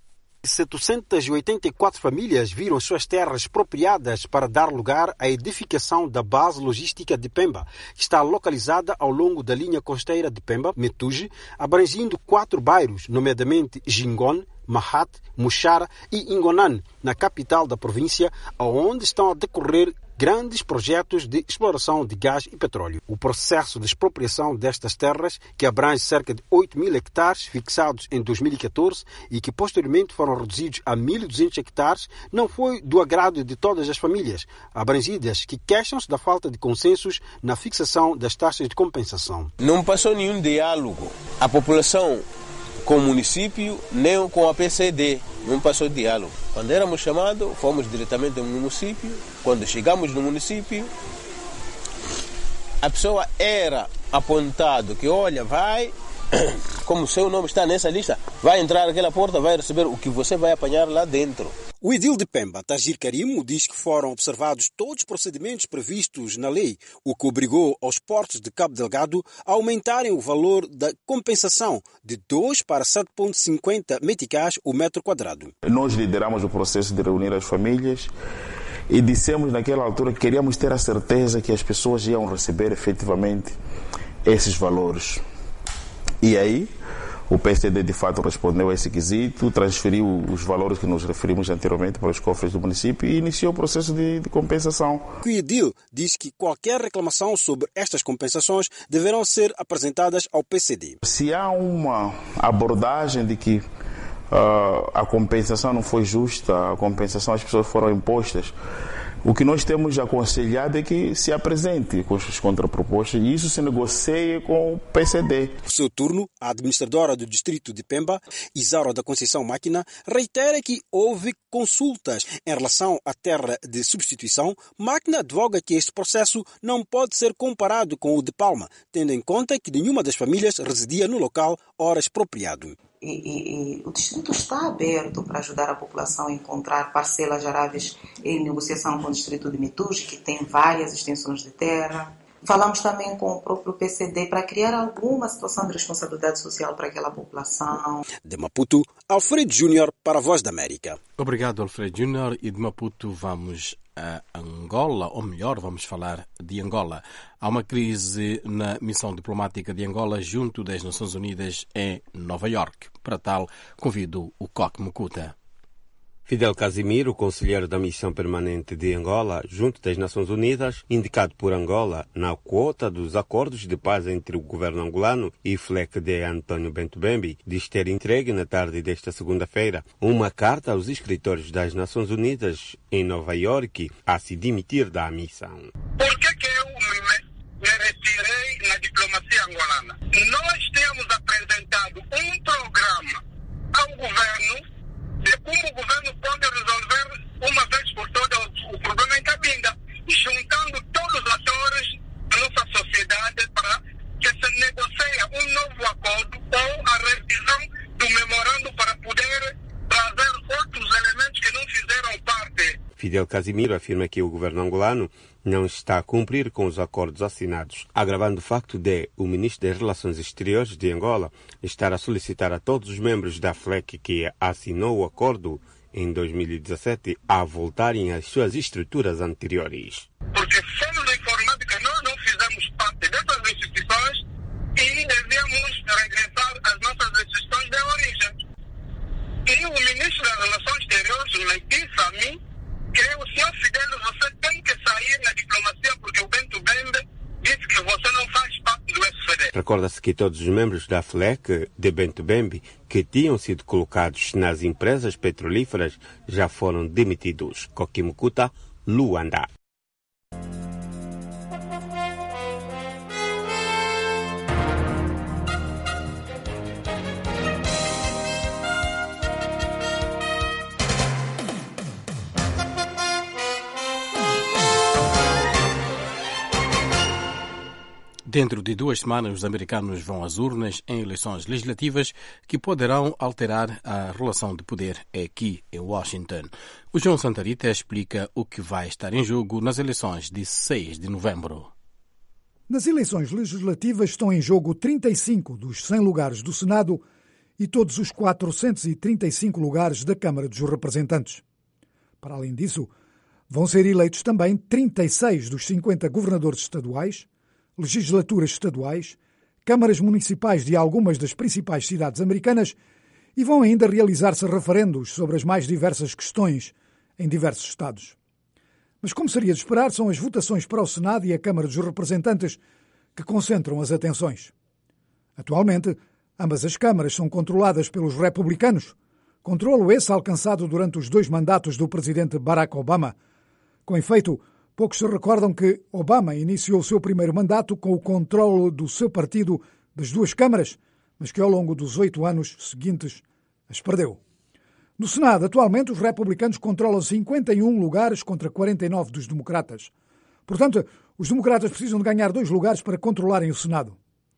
784 famílias viram suas terras expropriadas para dar lugar à edificação da base logística de Pemba, que está localizada ao longo da linha costeira de Pemba-Metuge, abrangindo 4 bairros, nomeadamente Jingon, Mahat, Muxara e Ingonan, na capital da província, onde estão a decorrer grandes projetos de exploração de gás e petróleo. O processo de expropriação destas terras, que abrange cerca de 8.000 hectares fixados em 2014 e que posteriormente foram reduzidos a 1.200 hectares, não foi do agrado de todas as famílias abrangidas, que queixam-se da falta de consensos na fixação das taxas de compensação. Não passou nenhum diálogo. A população com o município, nem com a PCD, não passou diálogo. Quando éramos chamados, fomos diretamente no município. Quando chegamos no município, a pessoa era apontado que, olha, vai como o seu nome está nessa lista, vai entrar naquela porta, vai receber o que você vai apanhar lá dentro. O edil de Pemba, Tagir Karimo, diz que foram observados todos os procedimentos previstos na lei, o que obrigou aos portos de Cabo Delgado a aumentarem o valor da compensação de 2 para 7,50 meticais o metro quadrado. Nós lideramos o processo de reunir as famílias e dissemos naquela altura que queríamos ter a certeza que as pessoas iam receber efetivamente esses valores. E aí, o PCD de fato respondeu a esse quesito, transferiu os valores que nos referimos anteriormente para os cofres do município e iniciou o processo de compensação. O edil diz que qualquer reclamação sobre estas compensações deverão ser apresentadas ao PCD. Se há uma abordagem de que a compensação não foi justa, a compensação as pessoas foram impostas, o que nós temos aconselhado é que se apresente com as contrapropostas e isso se negocie com o PCD. Por seu turno, a administradora do distrito de Pemba, Isaura da Conceição Máquina, reitera que houve consultas em relação à terra de substituição. Máquina advoga que este processo não pode ser comparado com o de Palma, tendo em conta que nenhuma das famílias residia no local ora expropriado. E o distrito está aberto para ajudar a população a encontrar parcelas aráveis em negociação com o distrito de Metuge, que tem várias extensões de terra. Falamos também com o próprio PCD para criar alguma situação de responsabilidade social para aquela população. De Maputo, Alfredo Júnior para a Voz da América. Obrigado, Alfredo Júnior. E de Maputo vamos a Angola, ou melhor, vamos falar de Angola. Há uma crise na missão diplomática de Angola junto das Nações Unidas em Nova Iorque. Para tal, convido o Coque Mucuta. Fidel Casimiro, conselheiro da Missão Permanente de Angola, junto das Nações Unidas, indicado por Angola na quota dos acordos de paz entre o governo angolano e FLEC de António Bento Bembe, diz ter entregue na tarde desta segunda-feira uma carta aos escritores das Nações Unidas em Nova Iorque a se demitir da missão. Por que eu me retirei na diplomacia angolana? Nós temos apresentado um programa ao governo de como o governo pode resolver uma vez por todas o problema em Cabinda, juntando todos os atores da nossa sociedade para que se negocie um novo acordo ou a revisão do memorando para poder trazer outros elementos que não fizeram parte. Fidel Casimiro afirma que o governo angolano não está a cumprir com os acordos assinados, agravando o facto de o ministro das Relações Exteriores de Angola estar a solicitar a todos os membros da FLEC que assinou o acordo em 2017 a voltarem às suas estruturas anteriores. Porque fomos informados que nós não fizemos parte dessas instituições e devíamos regressar às nossas instituições de origem. E o ministro das Relações Exteriores me disse a mim que o senhor Fidel, você tem que sair na diplomacia porque o Bento Bembe disse que você não faz parte do SFD. Recorda-se que todos os membros da FLEC de Bento Bembe que tinham sido colocados nas empresas petrolíferas já foram demitidos. Coque Mucuta, Luanda. Dentro de 2 semanas, os americanos vão às urnas em eleições legislativas que poderão alterar a relação de poder aqui em Washington. O João Santarita explica o que vai estar em jogo nas eleições de 6 de novembro. Nas eleições legislativas estão em jogo 35 dos 100 lugares do Senado e todos os 435 lugares da Câmara dos Representantes. Para além disso, vão ser eleitos também 36 dos 50 governadores estaduais, legislaturas estaduais, câmaras municipais de algumas das principais cidades americanas e vão ainda realizar-se referendos sobre as mais diversas questões em diversos estados. Mas, como seria de esperar, são as votações para o Senado e a Câmara dos Representantes que concentram as atenções. Atualmente, ambas as câmaras são controladas pelos republicanos, controlo esse alcançado durante os 2 mandatos do presidente Barack Obama. Com efeito, poucos se recordam que Obama iniciou o seu primeiro mandato com o controle do seu partido das 2 câmaras, mas que ao longo dos 8 anos seguintes as perdeu. No Senado, atualmente, os republicanos controlam 51 lugares contra 49 dos democratas. Portanto, os democratas precisam de ganhar 2 lugares para controlarem o Senado.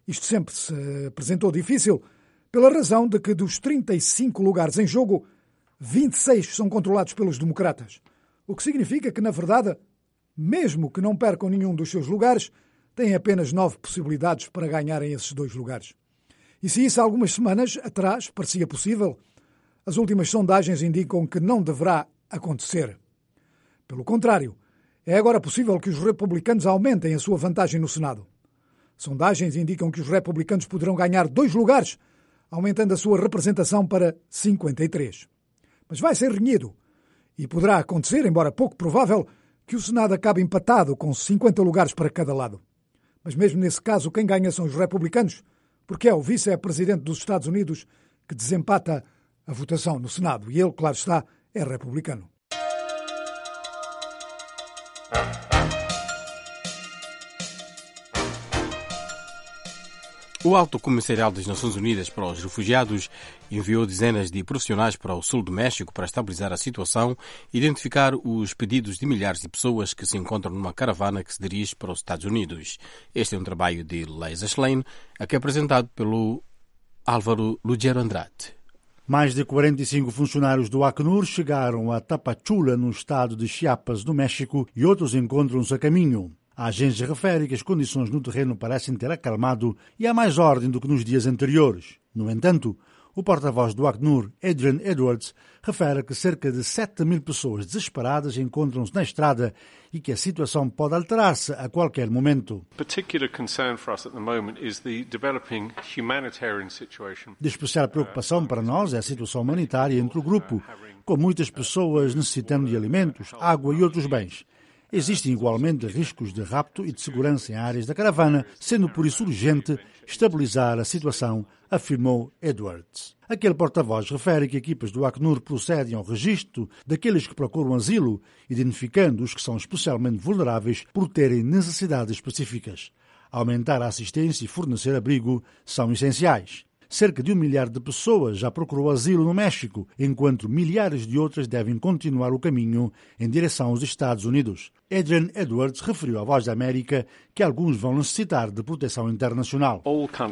Isto sempre se apresentou difícil, pela razão de que dos 35 lugares em jogo, 26 são controlados pelos democratas. O que significa que, na verdade, mesmo que não percam nenhum dos seus lugares, têm apenas 9 possibilidades para ganharem esses 2 lugares. E se isso há algumas semanas atrás parecia possível, as últimas sondagens indicam que não deverá acontecer. Pelo contrário, é agora possível que os republicanos aumentem a sua vantagem no Senado. Sondagens indicam que os republicanos poderão ganhar 2 lugares, aumentando a sua representação para 53. Mas vai ser renhido. E poderá acontecer, embora pouco provável, que o Senado acabe empatado com 50 lugares para cada lado. Mas mesmo nesse caso, quem ganha são os republicanos, porque é o vice-presidente dos Estados Unidos que desempata a votação no Senado. E ele, claro está, é republicano. O Alto Comissariado das Nações Unidas para os Refugiados enviou dezenas de profissionais para o sul do México para estabilizar a situação e identificar os pedidos de milhares de pessoas que se encontram numa caravana que se dirige para os Estados Unidos. Este é um trabalho de Leisa Schlein, aqui apresentado pelo Álvaro Lugero Andrade. Mais de 45 funcionários do Acnur chegaram a Tapachula, no estado de Chiapas, no México, e outros encontram-se a caminho. A agência refere que as condições no terreno parecem ter acalmado e há mais ordem do que nos dias anteriores. No entanto, o porta-voz do Acnur, Adrian Edwards, refere que cerca de 7.000 pessoas desesperadas encontram-se na estrada e que a situação pode alterar-se a qualquer momento. De especial preocupação para nós é a situação humanitária entre o grupo, com muitas pessoas necessitando de alimentos, água e outros bens. Existem igualmente riscos de rapto e de segurança em áreas da caravana, sendo por isso urgente estabilizar a situação, afirmou Edwards. Aquele porta-voz refere que equipas do Acnur procedem ao registro daqueles que procuram asilo, identificando os que são especialmente vulneráveis por terem necessidades específicas. Aumentar a assistência e fornecer abrigo são essenciais. Cerca de 1 milhar de pessoas já procurou asilo no México, enquanto milhares de outras devem continuar o caminho em direção aos Estados Unidos. Adrian Edwards referiu à Voz da América que alguns vão necessitar de proteção internacional.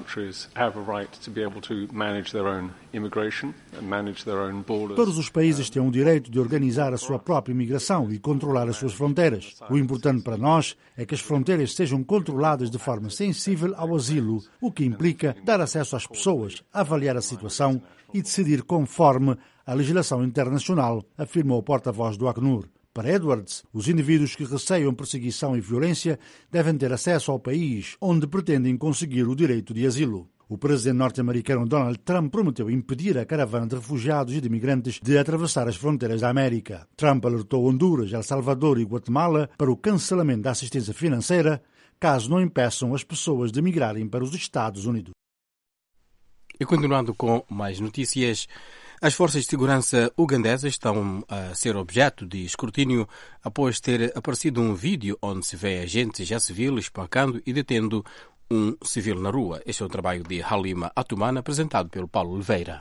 Todos os países têm o direito de organizar a sua própria imigração e controlar as suas fronteiras. O importante para nós é que as fronteiras sejam controladas de forma sensível ao asilo, o que implica dar acesso às pessoas, avaliar a situação e decidir conforme a legislação internacional, afirmou o porta-voz do Acnur. Para Edwards, os indivíduos que receiam perseguição e violência devem ter acesso ao país onde pretendem conseguir o direito de asilo. O presidente norte-americano Donald Trump prometeu impedir a caravana de refugiados e de imigrantes de atravessar as fronteiras da América. Trump alertou Honduras, El Salvador e Guatemala para o cancelamento da assistência financeira, caso não impeçam as pessoas de migrarem para os Estados Unidos. E continuando com mais notícias, as forças de segurança ugandesas estão a ser objeto de escrutínio após ter aparecido um vídeo onde se vê agentes já civis espancando e detendo um civil na rua. Este é um trabalho de Halima Atumana, apresentado pelo Paulo Oliveira.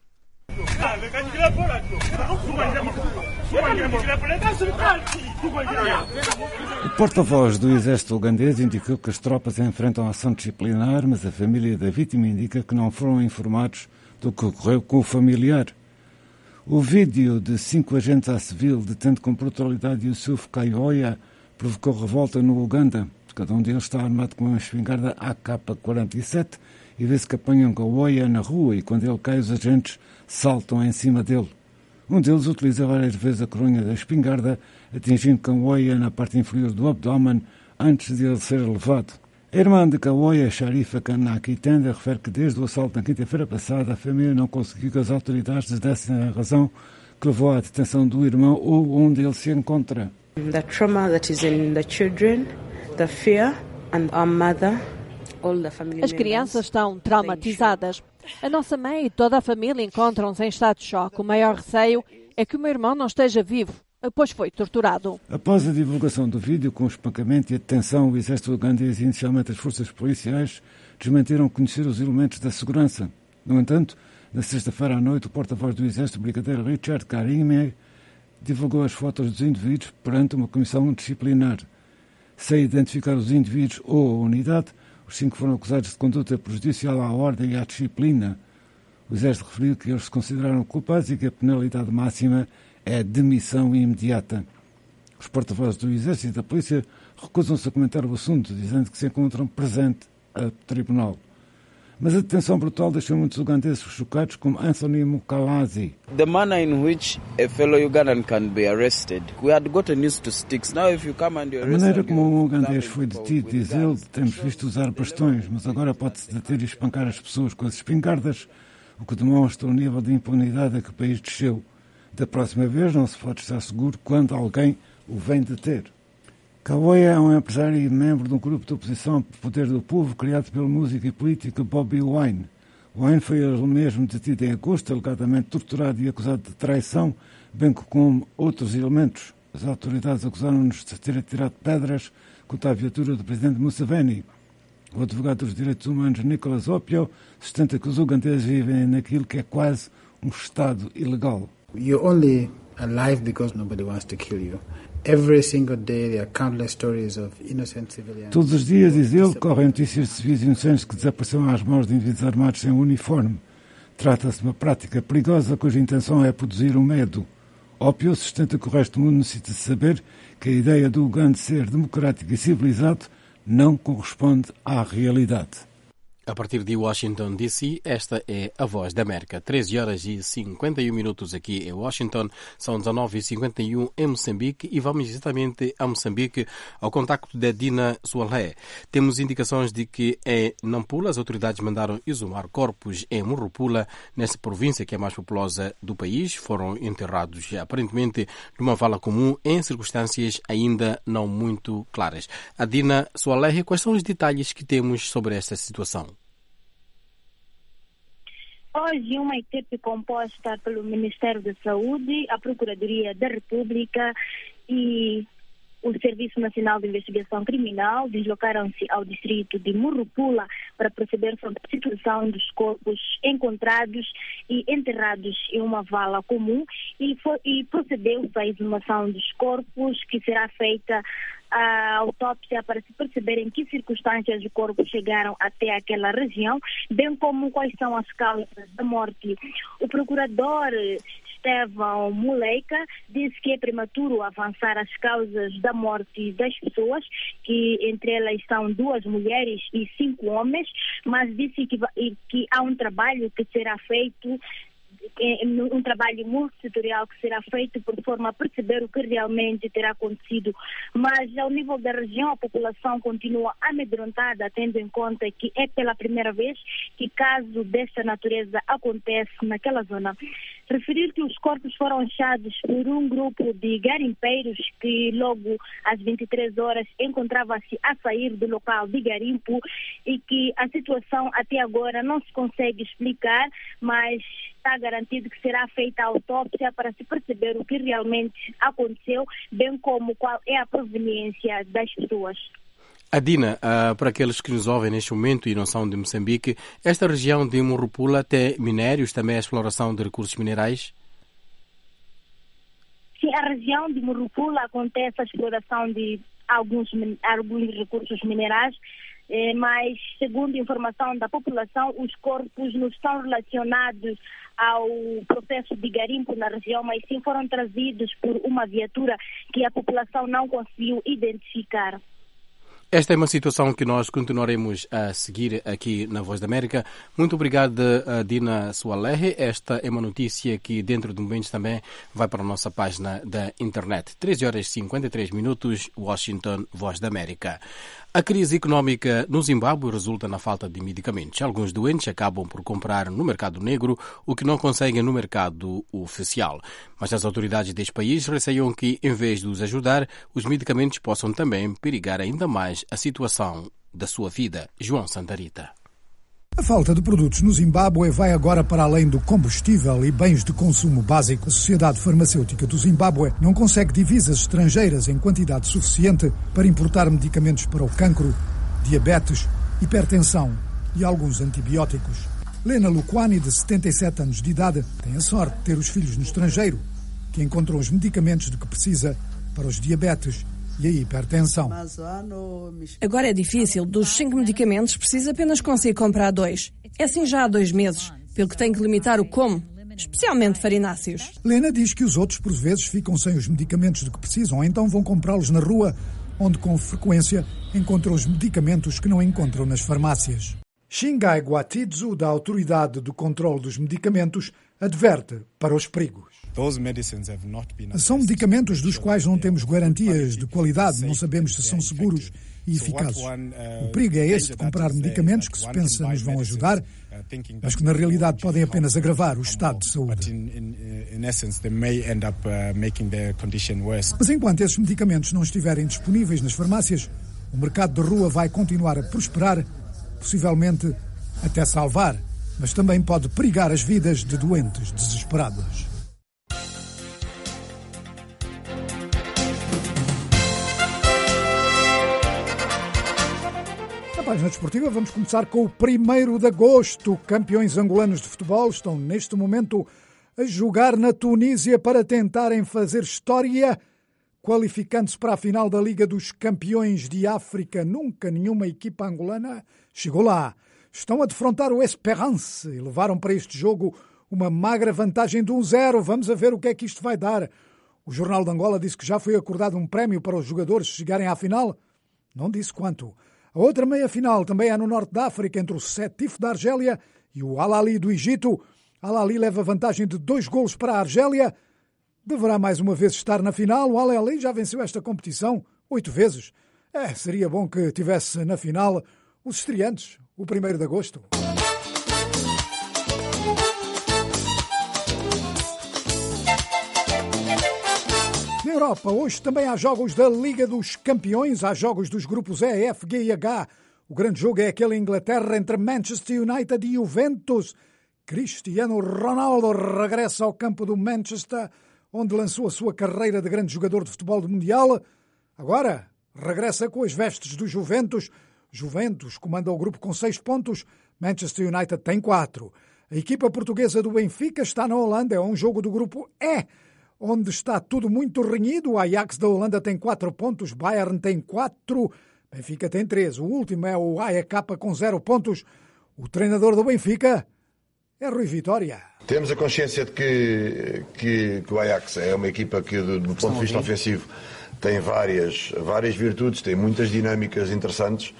O porta-voz do exército ugandês indicou que as tropas enfrentam ação disciplinar, mas a família da vítima indica que não foram informados do que ocorreu com o familiar. O vídeo de 5 agentes à civil detendo com brutalidade Yusuf Kayoya provocou revolta no Uganda. Cada um deles está armado com uma espingarda AK-47 e vê-se que apanham Kayoya na rua e quando ele cai os agentes saltam em cima dele. Um deles utiliza várias vezes a coronha da espingarda, atingindo Kayoya na parte inferior do abdômen antes de ele ser levado. A irmã de Kayoya, Sharifa Kanaki Tenda, refere que desde o assalto na quinta-feira passada a família não conseguiu que as autoridades lhes dessem a razão que levou à detenção do irmão ou onde ele se encontra. The trauma that is in the children, the fear and our mother, all the family. As crianças estão traumatizadas. A nossa mãe e toda a família encontram-se em estado de choque. O maior receio é que o meu irmão não esteja vivo, pois foi torturado. Após a divulgação do vídeo com o espancamento e a detenção, o exército ugandês e inicialmente as forças policiais desmentiram conhecer os elementos da segurança. No entanto, na sexta-feira à noite, o porta-voz do exército, o brigadeiro Richard Karime, divulgou as fotos dos indivíduos perante uma comissão disciplinar. Sem identificar os indivíduos ou a unidade, o Os 5 foram acusados de conduta prejudicial à ordem e à disciplina. O Exército referiu que eles se consideraram culpados e que a penalidade máxima é demissão imediata. Os porta-vozes do Exército e da Polícia recusam-se a comentar o assunto, dizendo que se encontram presente a tribunal. Mas a detenção brutal deixou muitos ugandeses chocados, como Anthony Mukalazi. The manner in which a fellow Ugandan can be arrested. We had gotten used to sticks. Now if you come and you arrest... A maneira como um ugandês foi detido, diz ele, temos visto usar bastões, mas agora pode-se deter e espancar as pessoas com as espingardas, o que demonstra o nível de impunidade a que o país desceu. Da próxima vez não se pode estar seguro quando alguém o vem deter. Kaweya é um empresário e membro de um grupo de oposição ao poder do povo criado pelo músico e político Bobi Wine. Wine foi ele mesmo detido em agosto, alegadamente torturado e acusado de traição, bem como outros elementos. As autoridades acusaram-nos de ter atirado pedras contra a viatura do presidente Museveni. O advogado dos direitos humanos Nicholas Opio sustenta que os ugandeses vivem naquilo que é quase um estado ilegal. You're only alive because nobody wants to kill you. Every single day there are countless stories of innocent civilians. Todos os dias, diz ele, correm notícias de civis inocentes que desapareceram às mãos de indivíduos armados sem uniforme. Trata-se de uma prática perigosa cuja intenção é produzir o medo. Opio sustenta que o resto do mundo necessita de saber que a ideia do Uganda ser democrático e civilizado não corresponde à realidade. A partir de Washington, D.C., esta é a Voz da América. 13 horas e 51 minutos aqui em Washington, são 19h51 em Moçambique e vamos exatamente a Moçambique ao contacto da Dina Sualé. Temos indicações de que em Nampula as autoridades mandaram exumar corpos em Murupula, nesta província que é a mais populosa do país. Foram enterrados aparentemente numa vala comum em circunstâncias ainda não muito claras. A Dina Sualé, quais são os detalhes que temos sobre esta situação? Hoje, uma equipe composta pelo Ministério da Saúde, a Procuradoria da República e o Serviço Nacional de Investigação Criminal deslocaram-se ao distrito de Murupula para proceder sobre a situação dos corpos encontrados e enterrados em uma vala comum e procedeu-se à exumação dos corpos, que será feita a autópsia para se perceber em que circunstâncias os corpos chegaram até aquela região, bem como quais são as causas da morte. O procurador Estevão Muleika disse que é prematuro avançar as causas da morte das pessoas, que entre elas são 2 mulheres e 5 homens, mas disse que há um trabalho que será feito, um trabalho multissetorial que será feito por forma a perceber o que realmente terá acontecido. Mas ao nível da região a população continua amedrontada, tendo em conta que é pela primeira vez que caso desta natureza acontece naquela zona. Referir que os corpos foram achados por um grupo de garimpeiros que logo às 23 horas encontrava-se a sair do local de garimpo e que a situação até agora não se consegue explicar, mas está garantido que será feita a autópsia para se perceber o que realmente aconteceu, bem como qual é a proveniência das pessoas. Adina, para aqueles que nos ouvem neste momento e não são de Moçambique, esta região de Murupula tem minérios, também a exploração de recursos minerais? Sim, a região de Murupula acontece a exploração de alguns recursos minerais, mas, segundo informação da população, os corpos não estão relacionados ao processo de garimpo na região, mas sim foram trazidos por uma viatura que a população não conseguiu identificar. Esta é uma situação que nós continuaremos a seguir aqui na Voz da América. Muito obrigado, Dina Sualé. Esta é uma notícia que dentro de momentos também vai para a nossa página da internet. 13 horas e 53 minutos, Washington, Voz da América. A crise económica no Zimbábue resulta na falta de medicamentos. Alguns doentes acabam por comprar no mercado negro o que não conseguem no mercado oficial. Mas as autoridades deste país receiam que, em vez de os ajudar, os medicamentos possam também perigar ainda mais a situação da sua vida. João Santarita. A falta de produtos no Zimbábue vai agora para além do combustível e bens de consumo básico. A Sociedade Farmacêutica do Zimbábue não consegue divisas estrangeiras em quantidade suficiente para importar medicamentos para o cancro, diabetes, hipertensão e alguns antibióticos. Lena Lukwani, de 77 anos de idade, tem a sorte de ter os filhos no estrangeiro, que encontram os medicamentos de que precisa para os diabetes e a hipertensão. Agora é difícil. Dos 5 medicamentos, precisa apenas conseguir comprar 2. É assim já há 2 meses, pelo que tem que limitar o como, especialmente farináceos. Lena diz que os outros, por vezes, ficam sem os medicamentos de que precisam, ou então vão comprá-los na rua, onde com frequência encontram os medicamentos que não encontram nas farmácias. Shingai Guatizu, da Autoridade do Controlo dos Medicamentos, adverte para os perigos. São medicamentos dos quais não temos garantias de qualidade, não sabemos se são seguros e eficazes. O perigo é esse de comprar medicamentos que se pensa nos vão ajudar, mas que na realidade podem apenas agravar o estado de saúde. Mas enquanto esses medicamentos não estiverem disponíveis nas farmácias, o mercado de rua vai continuar a prosperar, possivelmente até salvar, mas também pode perigar as vidas de doentes desesperados. Na página desportiva vamos começar com o 1º de agosto. Campeões angolanos de futebol estão neste momento a jogar na Tunísia para tentarem fazer história, qualificando-se para a final da Liga dos Campeões de África. Nunca nenhuma equipa angolana chegou lá. Estão a defrontar o Esperance e levaram para este jogo uma magra vantagem de 1-0. Vamos a ver o que é que isto vai dar. O Jornal de Angola disse que já foi acordado um prémio para os jogadores chegarem à final. Não disse quanto. A outra meia-final também é no norte da África, entre o Sétif da Argélia e o Al-Ahly do Egito. Al-Ahly leva vantagem de 2 golos para a Argélia. Deverá mais uma vez estar na final. O Al-Ahly já venceu esta competição 8 vezes. Seria bom que tivesse na final os estreantes, o 1º de agosto. Na Europa, hoje também há jogos da Liga dos Campeões, há jogos dos grupos E, F, G e H. O grande jogo é aquele em Inglaterra entre Manchester United e Juventus. Cristiano Ronaldo regressa ao campo do Manchester, onde lançou a sua carreira de grande jogador de futebol do Mundial. Agora regressa com as vestes do Juventus. Juventus comanda o grupo com 6 pontos, Manchester United tem 4. A equipa portuguesa do Benfica está na Holanda, é um jogo do grupo E, onde está tudo muito renhido. O Ajax da Holanda tem 4 pontos, Bayern tem 4, Benfica tem 3. O último é o AEK com 0 pontos. O treinador do Benfica é Rui Vitória. Temos a consciência de que o Ajax é uma equipa que, do ponto de vista ofensivo, tem várias virtudes, tem muitas dinâmicas interessantes,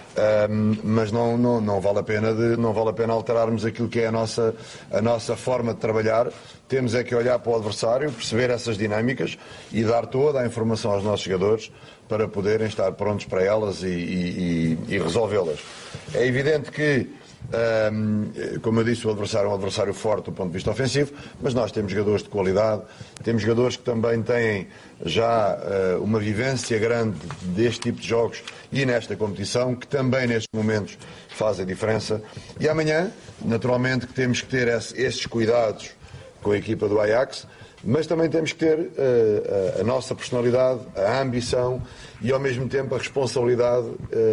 mas não vale a pena alterarmos aquilo que é a nossa forma de trabalhar. Temos é que olhar para o adversário, perceber essas dinâmicas e dar toda a informação aos nossos jogadores para poderem estar prontos para elas e resolvê-las. É evidente que, como eu disse, o adversário é um adversário forte do ponto de vista ofensivo, mas nós temos jogadores de qualidade, temos jogadores que também têm já uma vivência grande deste tipo de jogos e nesta competição, que também nestes momentos fazem diferença. E amanhã, naturalmente, que temos que ter esses cuidados com a equipa do Ajax, mas também temos que ter a nossa personalidade, a ambição e ao mesmo tempo a responsabilidade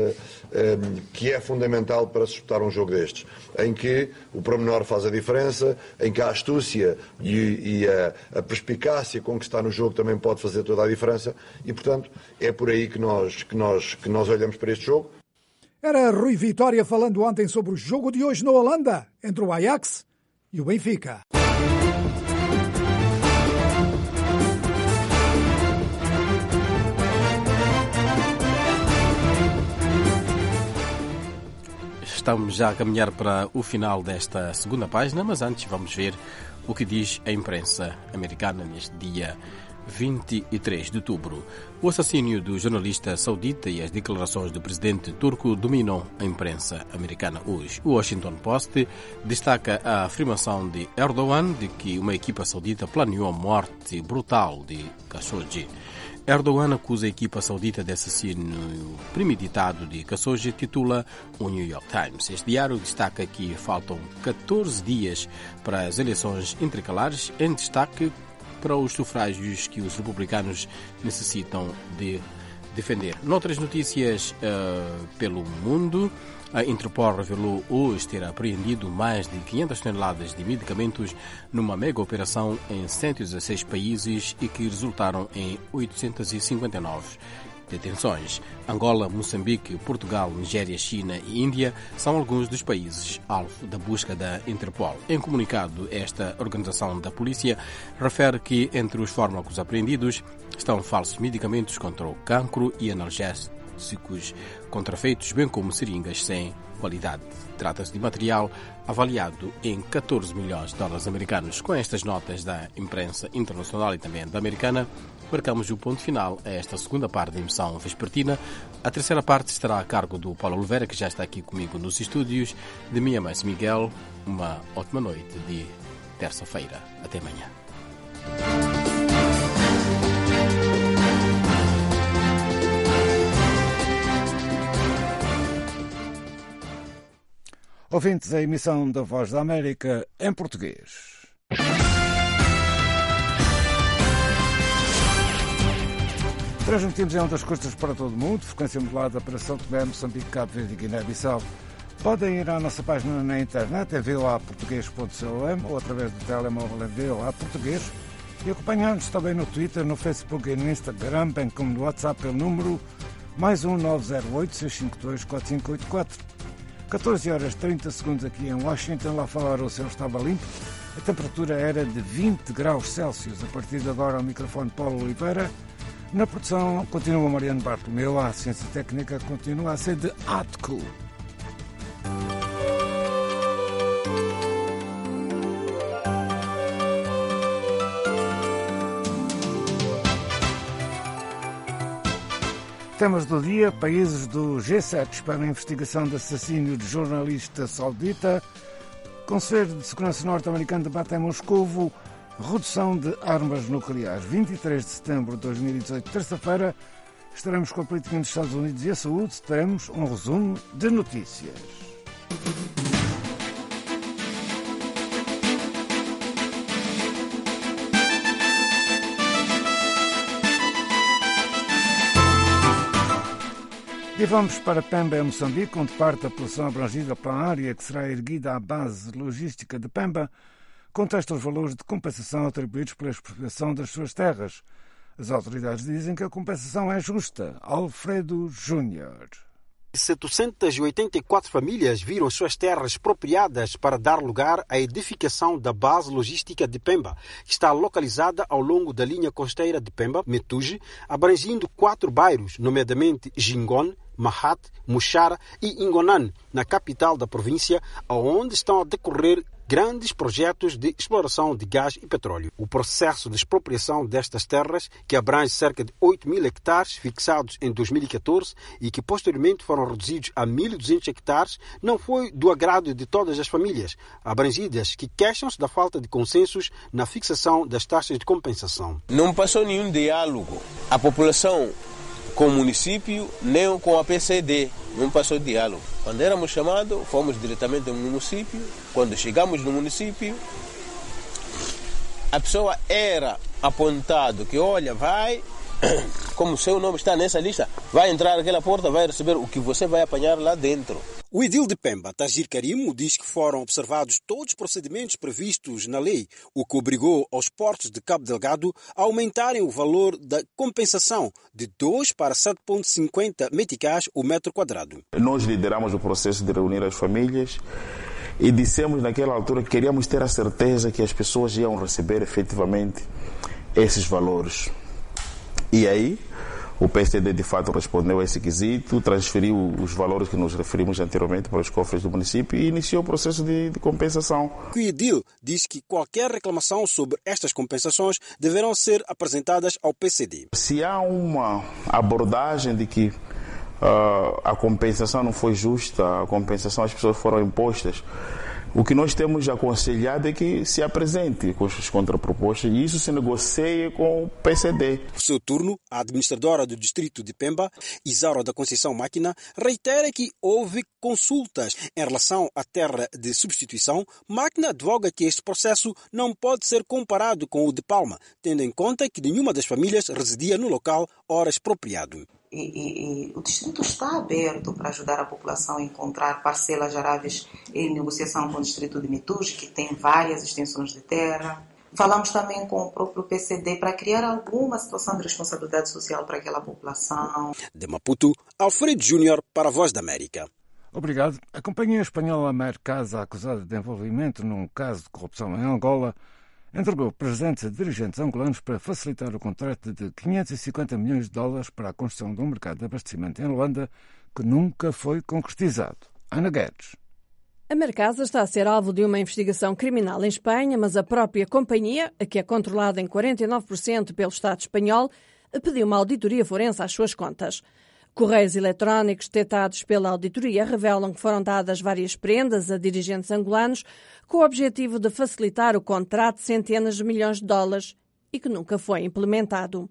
que é fundamental para disputar um jogo destes, em que o pormenor faz a diferença, em que a astúcia e a perspicácia com que está no jogo também pode fazer toda a diferença e, portanto, é por aí que nós olhamos para este jogo. Era Rui Vitória falando ontem sobre o jogo de hoje na Holanda, entre o Ajax e o Benfica. Estamos já a caminhar para o final desta segunda página, mas antes vamos ver o que diz a imprensa americana neste dia 23 de outubro. O assassínio do jornalista saudita e as declarações do presidente turco dominam a imprensa americana hoje. O Washington Post destaca a afirmação de Erdogan de que uma equipa saudita planeou a morte brutal de Khashoggi. Erdogan acusa a equipa saudita de assassínio premeditado de Khashoggi, titula o New York Times. Este diário destaca que faltam 14 dias para as eleições intercalares, em destaque para os sufrágios que os republicanos necessitam de defender. Noutras notícias pelo mundo, a Interpol revelou hoje ter apreendido mais de 500 toneladas de medicamentos numa mega operação em 116 países e que resultaram em 859 detenções. Angola, Moçambique, Portugal, Nigéria, China e Índia são alguns dos países alvo da busca da Interpol. Em comunicado, esta organização da polícia refere que entre os fármacos apreendidos estão falsos medicamentos contra o cancro e analgésicos contrafeitos, bem como seringas sem qualidade. Trata-se de material avaliado em 14 milhões de dólares americanos. Com estas notas da imprensa internacional e também da americana, marcamos o ponto final a esta segunda parte da emissão vespertina. A terceira parte estará a cargo do Paulo Oliveira, que já está aqui comigo nos estúdios. De mim, mais Miguel, uma ótima noite de terça-feira. Até amanhã. Ouvintes, a emissão da Voz da América em português. Transmitimos em ondas curtas para todo o mundo, frequência modulada para São Tomé, Moçambique, Cabo Verde e Guiné-Bissau. Podem ir à nossa página na internet, é voaportugues.com, ou através do telemóvel em VOA Português, e acompanhar-nos também no Twitter, no Facebook e no Instagram, bem como no WhatsApp pelo número +1 908 652 4584. 14 horas 30 segundos aqui em Washington. Lá fora o céu estava limpo. A temperatura era de 20 graus Celsius. A partir de agora, ao microfone Paulo Oliveira. Na produção continua Mariano Bartolomeu. A assistência técnica continua a ser de ATCO. Temas do dia: países do G7 esperam a investigação de assassínio de jornalista saudita. Conselho de Segurança norte-americano debate em Moscovo redução de armas nucleares. 23 de setembro de 2018, terça-feira, estaremos com a política dos Estados Unidos e a saúde. Teremos um resumo de notícias. E vamos para Pemba, em Moçambique, onde parte da população abrangida pela área que será erguida à base logística de Pemba contesta os valores de compensação atribuídos pela expropriação das suas terras. As autoridades dizem que a compensação é justa. Alfredo Júnior. 784 famílias viram suas terras expropriadas para dar lugar à edificação da base logística de Pemba, que está localizada ao longo da linha costeira de Pemba, Metuge, abrangindo 4 bairros, nomeadamente Jingon, Mahat, Muxara e Ingonan, na capital da província, onde estão a decorrer grandes projetos de exploração de gás e petróleo. O processo de expropriação destas terras, que abrange cerca de 8.000 hectares fixados em 2014 e que posteriormente foram reduzidos a 1.200 hectares, não foi do agrado de todas as famílias abrangidas, que queixam-se da falta de consensos na fixação das taxas de compensação. Não passou nenhum diálogo. A população com o município, nem com a PCD, não passou diálogo. Quando éramos chamados, fomos diretamente no município. Quando chegamos no município, a pessoa era apontado que, olha, vai, como o seu nome está nessa lista, vai entrar naquela porta, vai receber o que você vai apanhar lá dentro. O edil de Pemba, Tajir Karimo, diz que foram observados todos os procedimentos previstos na lei, o que obrigou aos portos de Cabo Delgado a aumentarem o valor da compensação de 2 para 7,50 meticais o metro quadrado. Nós lideramos o processo de reunir as famílias e dissemos naquela altura que queríamos ter a certeza que as pessoas iam receber efetivamente esses valores. E aí, o PSTD de fato respondeu a esse quesito, transferiu os valores que nos referimos anteriormente para os cofres do município e iniciou o processo de compensação. O edil diz que qualquer reclamação sobre estas compensações deverão ser apresentadas ao PCD. Se há uma abordagem de que a compensação não foi justa, a compensação as pessoas foram impostas, o que nós temos aconselhado é que se apresente com as contrapropostas e isso se negocie com o PCD. Por seu turno, a administradora do distrito de Pemba, Isaura da Conceição Máquina, reitera que houve consultas em relação à terra de substituição. Máquina advoga que este processo não pode ser comparado com o de Palma, tendo em conta que nenhuma das famílias residia no local ora expropriado. E o distrito está aberto para ajudar a população a encontrar parcelas aráveis em negociação com o distrito de Metuge, que tem várias extensões de terra. Falamos também com o próprio PCD para criar alguma situação de responsabilidade social para aquela população. De Maputo, Alfredo Júnior para a Voz da América. Obrigado. A companhia espanhola Mercasa, acusada de envolvimento num caso de corrupção em Angola, entregou presentes a dirigentes angolanos para facilitar o contrato de 550 milhões de dólares para a construção de um mercado de abastecimento em Luanda que nunca foi concretizado. Ana Guedes. A Mercasa está a ser alvo de uma investigação criminal em Espanha, mas a própria companhia, que é controlada em 49% pelo Estado espanhol, pediu uma auditoria forense às suas contas. Correios eletrónicos detectados pela auditoria revelam que foram dadas várias prendas a dirigentes angolanos com o objetivo de facilitar o contrato de centenas de milhões de dólares e que nunca foi implementado.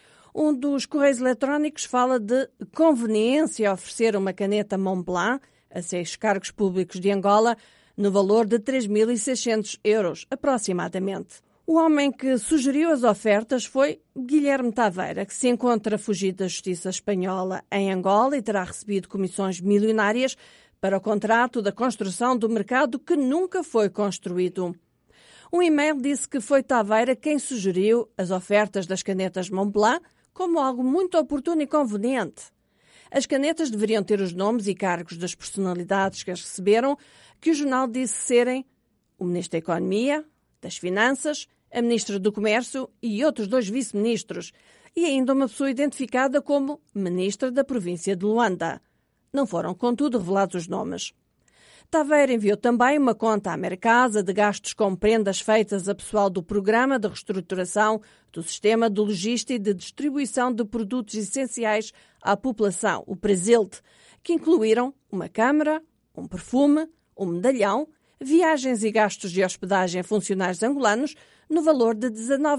Um dos correios eletrónicos fala de conveniência a oferecer uma caneta Montblanc a 6 cargos públicos de Angola, no valor de 3.600 euros, aproximadamente. O homem que sugeriu as ofertas foi Guilherme Taveira, que se encontra fugido da justiça espanhola em Angola e terá recebido comissões milionárias para o contrato da construção do mercado que nunca foi construído. Um e-mail disse que foi Taveira quem sugeriu as ofertas das canetas Montblanc como algo muito oportuno e conveniente. As canetas deveriam ter os nomes e cargos das personalidades que as receberam, que o jornal disse serem o Ministro da Economia, das Finanças, a Ministra do Comércio e outros 2 vice-ministros, e ainda uma pessoa identificada como Ministra da Província de Luanda. Não foram, contudo, revelados os nomes. Taveira enviou também uma conta à Mercasa de gastos com prendas feitas a pessoal do Programa de Reestruturação do Sistema de Logística e de Distribuição de Produtos Essenciais à População, o Presilt, que incluíram uma câmara, um perfume, um medalhão, viagens e gastos de hospedagem a funcionários angolanos no valor de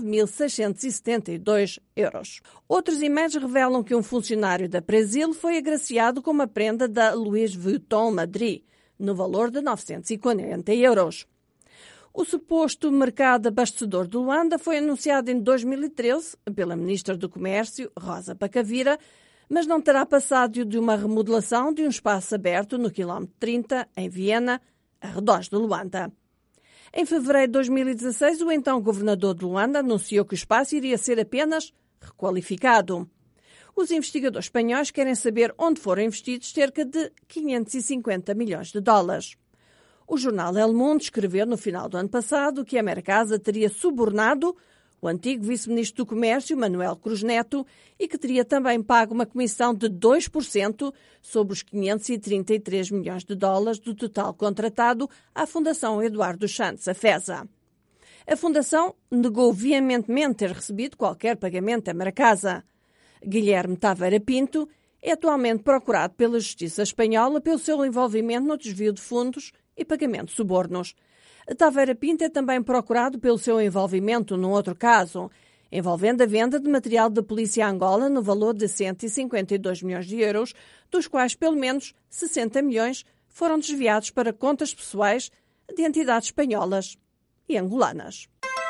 19.672 euros. Outros e-mails revelam que um funcionário da Presil foi agraciado com uma prenda da Louis Vuitton Madrid, no valor de 940 euros. O suposto mercado abastecedor de Luanda foi anunciado em 2013 pela Ministra do Comércio, Rosa Pacavira, mas não terá passado de uma remodelação de um espaço aberto no quilómetro 30, em Viena, arredores de Luanda. Em fevereiro de 2016, o então governador de Luanda anunciou que o espaço iria ser apenas requalificado. Os investigadores espanhóis querem saber onde foram investidos cerca de 550 milhões de dólares. O jornal El Mundo escreveu no final do ano passado que a Mercasa teria subornado o antigo vice-ministro do Comércio, Manuel Cruz Neto, e que teria também pago uma comissão de 2% sobre os 533 milhões de dólares do total contratado à Fundação Eduardo Santos, a FESA. A Fundação negou veementemente ter recebido qualquer pagamento à Mercasa. Guilherme Taveira Pinto é atualmente procurado pela Justiça Espanhola pelo seu envolvimento no desvio de fundos e pagamento de subornos. Taveira Pinto é também procurado pelo seu envolvimento num outro caso, envolvendo a venda de material da Polícia Angola no valor de 152 milhões de euros, dos quais pelo menos 60 milhões foram desviados para contas pessoais de entidades espanholas e angolanas.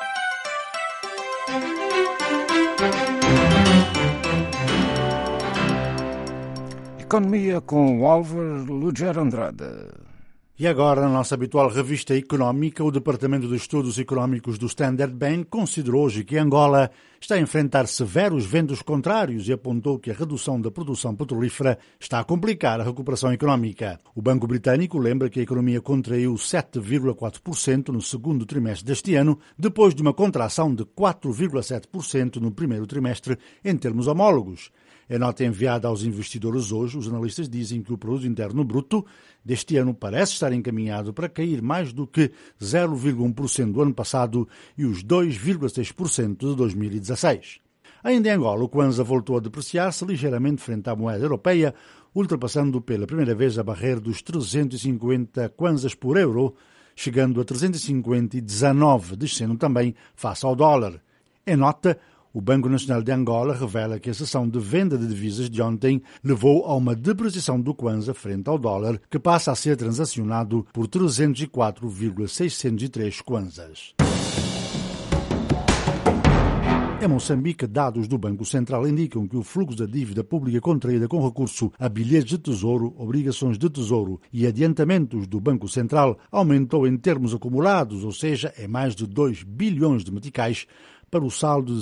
Economia com o Álvaro Lugero Andrade. E agora, na nossa habitual revista económica, o Departamento de Estudos Económicos do Standard Bank considerou hoje que Angola está a enfrentar severos ventos contrários e apontou que a redução da produção petrolífera está a complicar a recuperação económica. O Banco Britânico lembra que a economia contraiu 7,4% no segundo trimestre deste ano, depois de uma contração de 4,7% no primeiro trimestre em termos homólogos. Em nota enviada aos investidores hoje, os analistas dizem que o produto interno bruto deste ano parece estar encaminhado para cair mais do que 0,1% do ano passado e os 2,6% de 2016. Ainda em Angola, o Kwanza voltou a depreciar-se ligeiramente frente à moeda europeia, ultrapassando pela primeira vez a barreira dos 350 kwanzas por euro, chegando a 350,19, descendo também face ao dólar. Em nota, o Banco Nacional de Angola revela que a sessão de venda de divisas de ontem levou a uma depreciação do Kwanza frente ao dólar, que passa a ser transacionado por 304,603 kwanzas. Em Moçambique, dados do Banco Central indicam que o fluxo da dívida pública contraída com recurso a bilhetes de tesouro, obrigações de tesouro e adiantamentos do Banco Central aumentou em termos acumulados, ou seja, é mais de 2 bilhões de meticais, para o saldo de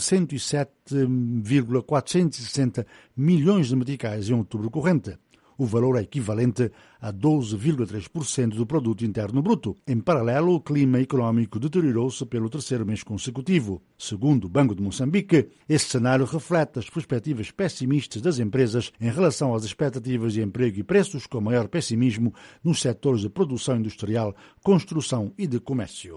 107,460 milhões de meticais em outubro corrente. O valor é equivalente a 12,3% do produto interno bruto. Em paralelo, o clima económico deteriorou-se pelo terceiro mês consecutivo. Segundo o Banco de Moçambique, este cenário reflete as perspectivas pessimistas das empresas em relação às expectativas de emprego e preços, com maior pessimismo nos setores de produção industrial, construção e de comércio.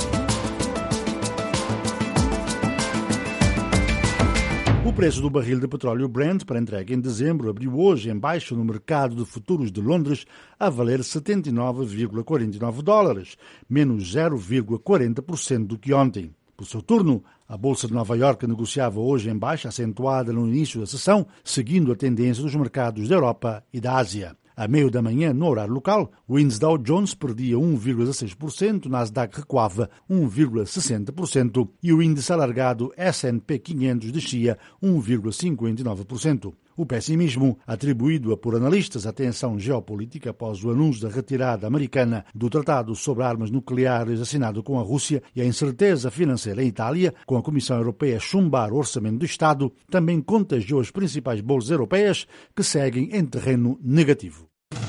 O preço do barril de petróleo Brent para entrega em dezembro abriu hoje em baixa no mercado de futuros de Londres a valer 79,49 dólares, menos 0,40% do que ontem. Por seu turno, a Bolsa de Nova Iorque negociava hoje em baixa acentuada no início da sessão, seguindo a tendência dos mercados da Europa e da Ásia. À meio da manhã, no horário local, o índice Dow Jones perdia 1,16%, o Nasdaq recuava 1,60% e o índice alargado S&P 500 descia 1,59%. O pessimismo, atribuído por analistas à tensão geopolítica após o anúncio da retirada americana do Tratado sobre Armas Nucleares assinado com a Rússia e a incerteza financeira em Itália, com a Comissão Europeia a chumbar o orçamento do Estado, também contagiou as principais bolsas europeias que seguem em terreno negativo.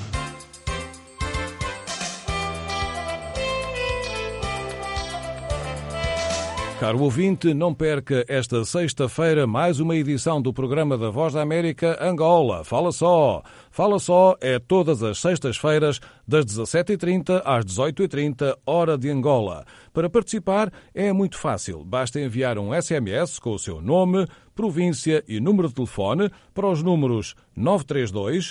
Caro ouvinte, não perca esta sexta-feira mais uma edição do programa da Voz da América Angola. Fala só! Fala só é todas as sextas-feiras das 17h30 às 18h30, hora de Angola. Para participar é muito fácil. Basta enviar um SMS com o seu nome, província e número de telefone para os números 932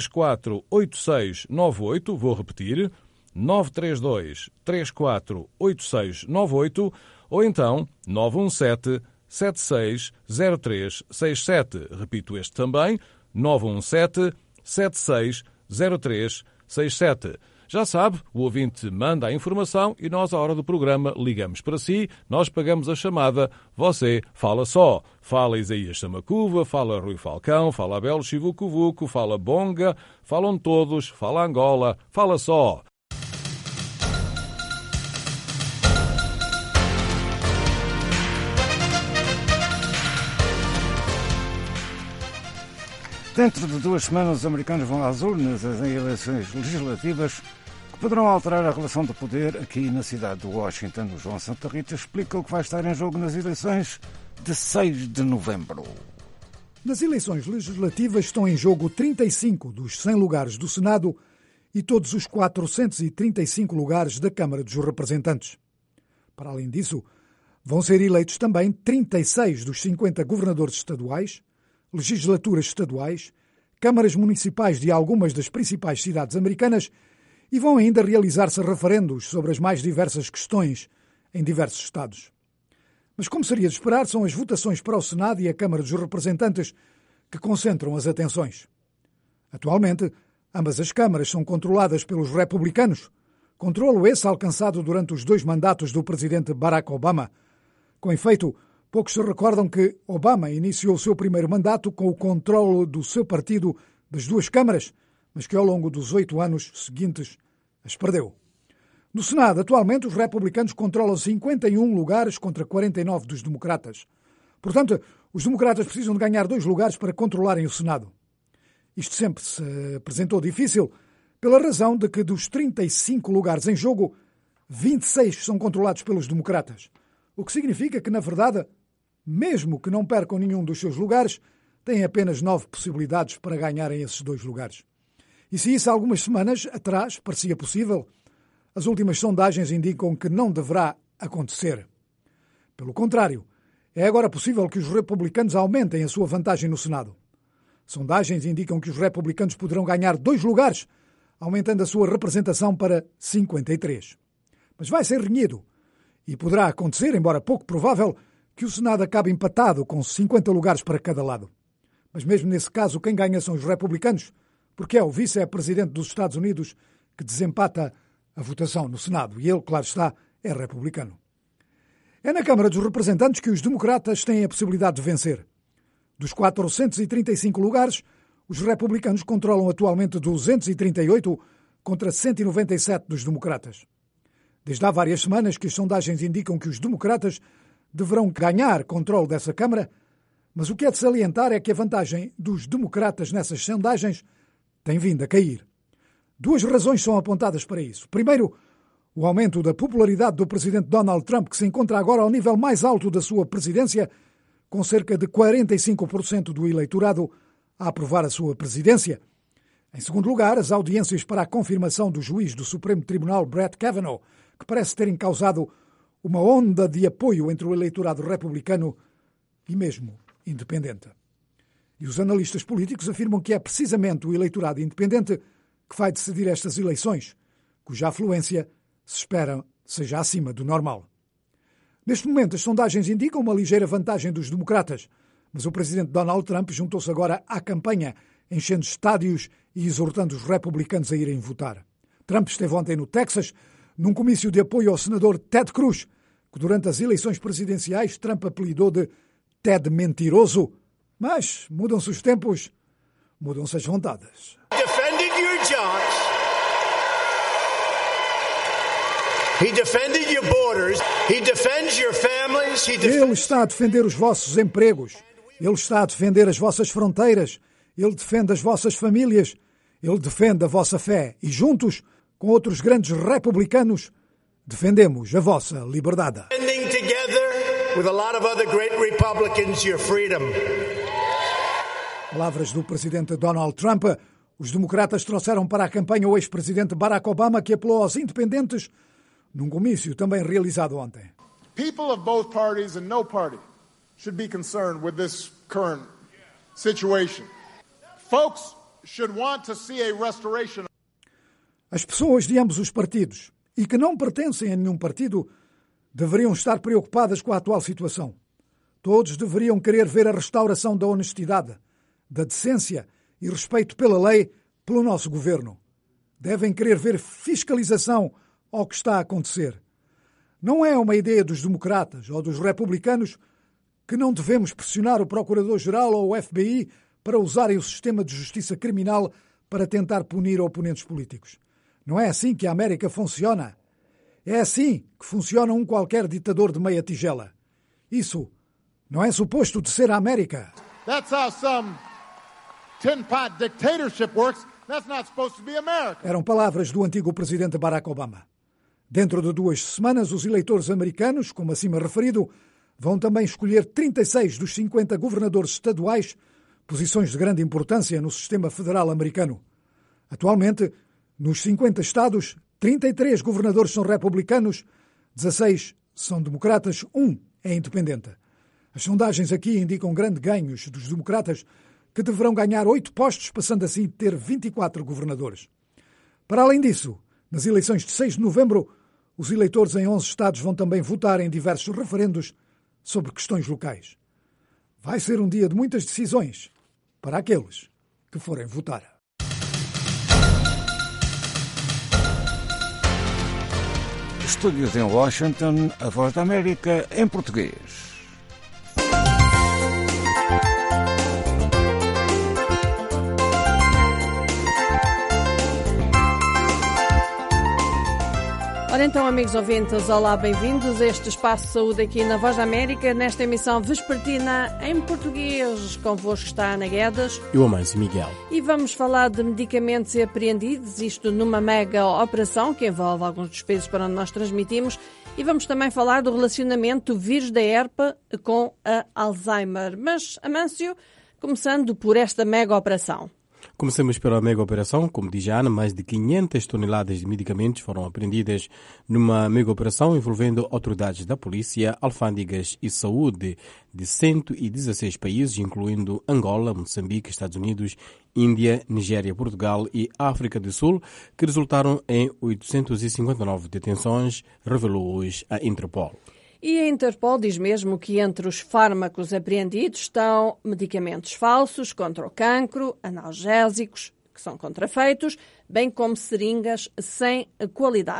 348698, vou repetir, 932 348698, ou então 917-760367. Repito este também, 917-760367. Já sabe, o ouvinte manda a informação e nós, à hora do programa, ligamos para si, nós pagamos a chamada, você fala só. Fala Isaías Samacuva, fala Rui Falcão, fala Abel Chivucuvuco, fala Bonga, falam todos, fala Angola, fala só. Dentro de 2 semanas, os americanos vão às urnas em eleições legislativas que poderão alterar a relação de poder aqui na cidade de Washington. O João Santa Rita explica o que vai estar em jogo nas eleições de 6 de novembro. Nas eleições legislativas estão em jogo 35 dos 100 lugares do Senado e todos os 435 lugares da Câmara dos Representantes. Para além disso, vão ser eleitos também 36 dos 50 governadores estaduais, legislaturas estaduais, câmaras municipais de algumas das principais cidades americanas e vão ainda realizar-se referendos sobre as mais diversas questões em diversos estados. Mas, como seria de esperar, são as votações para o Senado e a Câmara dos Representantes que concentram as atenções. Atualmente, ambas as câmaras são controladas pelos republicanos, controlo esse alcançado durante os 2 mandatos do presidente Barack Obama. Com efeito, poucos se recordam que Obama iniciou o seu primeiro mandato com o controle do seu partido das 2 câmaras, mas que ao longo dos 8 anos seguintes as perdeu. No Senado, atualmente, os republicanos controlam 51 lugares contra 49 dos democratas. Portanto, os democratas precisam de ganhar 2 lugares para controlarem o Senado. Isto sempre se apresentou difícil pela razão de que dos 35 lugares em jogo, 26 são controlados pelos democratas. O que significa que, na verdade, mesmo que não percam nenhum dos seus lugares, têm apenas 9 possibilidades para ganharem esses 2 lugares. E se isso há algumas semanas atrás parecia possível, as últimas sondagens indicam que não deverá acontecer. Pelo contrário, é agora possível que os republicanos aumentem a sua vantagem no Senado. Sondagens indicam que os republicanos poderão ganhar 2 lugares, aumentando a sua representação para 53. Mas vai ser renhido. E poderá acontecer, embora pouco provável, que o Senado acabe empatado com 50 lugares para cada lado. Mas mesmo nesse caso, quem ganha são os republicanos, porque é o vice-presidente dos Estados Unidos que desempata a votação no Senado. E ele, claro está, é republicano. É na Câmara dos Representantes que os democratas têm a possibilidade de vencer. Dos 435 lugares, os republicanos controlam atualmente 238 contra 197 dos democratas. Desde há várias semanas que as sondagens indicam que os democratas deverão ganhar controle dessa Câmara, mas o que é de salientar é que a vantagem dos democratas nessas sondagens tem vindo a cair. Duas razões são apontadas para isso. Primeiro, o aumento da popularidade do presidente Donald Trump, que se encontra agora ao nível mais alto da sua presidência, com cerca de 45% do eleitorado a aprovar a sua presidência. Em segundo lugar, as audiências para a confirmação do juiz do Supremo Tribunal Brett Kavanaugh, que parece terem causado uma onda de apoio entre o eleitorado republicano e mesmo independente. E os analistas políticos afirmam que é precisamente o eleitorado independente que vai decidir estas eleições, cuja afluência se espera seja acima do normal. Neste momento, as sondagens indicam uma ligeira vantagem dos democratas, mas o presidente Donald Trump juntou-se agora à campanha, enchendo estádios e exortando os republicanos a irem votar. Trump esteve ontem no Texas, num comício de apoio ao senador Ted Cruz, que durante as eleições presidenciais Trump apelidou de Ted Mentiroso. Mas mudam-se os tempos, mudam-se as vontades. Defending your jobs. He defended your borders. He defends your families. Ele está a defender os vossos empregos. Ele está a defender as vossas fronteiras. Ele defende as vossas famílias. Ele defende a vossa fé. E juntos, com outros grandes republicanos, defendemos a vossa liberdade. Defending together with a lot of other great Republicans your freedom. Palavras do presidente Donald Trump. Os democratas trouxeram para a campanha o ex-presidente Barack Obama, que apelou aos independentes num comício também realizado ontem. People of both parties and no party should be concerned with this current situation. Folks should want to see a restoration. As pessoas de ambos os partidos e que não pertencem a nenhum partido deveriam estar preocupadas com a atual situação. Todos deveriam querer ver a restauração da honestidade, da decência e respeito pela lei pelo nosso governo. Devem querer ver fiscalização ao que está a acontecer. Não é uma ideia dos democratas ou dos republicanos que não devemos pressionar o Procurador-Geral ou o FBI para usarem o sistema de justiça criminal para tentar punir oponentes políticos. Não é assim que a América funciona. É assim que funciona um qualquer ditador de meia tigela. Isso não é suposto de ser a América. That's how some tin-pot dictatorship works. That's not supposed to be America. Eram palavras do antigo presidente Barack Obama. Dentro de 2 semanas, os eleitores americanos, como acima referido, vão também escolher 36 dos 50 governadores estaduais, posições de grande importância no sistema federal americano. Atualmente, nos 50 estados, 33 governadores são republicanos, 16 são democratas, 1 é independente. As sondagens aqui indicam grandes ganhos dos democratas, que deverão ganhar 8 postos, passando assim a ter 24 governadores. Para além disso, nas eleições de 6 de novembro, os eleitores em 11 estados vão também votar em diversos referendos sobre questões locais. Vai ser um dia de muitas decisões para aqueles que forem votar. Estúdios em Washington, a Voz da América em português. Ora então, amigos ouvintes, olá, bem-vindos a este Espaço de Saúde aqui na Voz da América, nesta emissão vespertina em português. Convosco está a Ana Guedes. E o Amâncio Miguel. E vamos falar de medicamentos apreendidos, isto numa mega operação que envolve alguns dos países para onde nós transmitimos. E vamos também falar do relacionamento do vírus da herpe com a Alzheimer. Mas, Amâncio, começando por esta mega operação. Começamos pela mega operação. Como diz a Ana, mais de 500 toneladas de medicamentos foram apreendidas numa mega operação envolvendo autoridades da polícia, alfândegas e saúde de 116 países, incluindo Angola, Moçambique, Estados Unidos, Índia, Nigéria, Portugal e África do Sul, que resultaram em 859 detenções, revelou hoje a Interpol. E a Interpol diz mesmo que entre os fármacos apreendidos estão medicamentos falsos contra o cancro, analgésicos, que são contrafeitos, bem como seringas sem qualidade.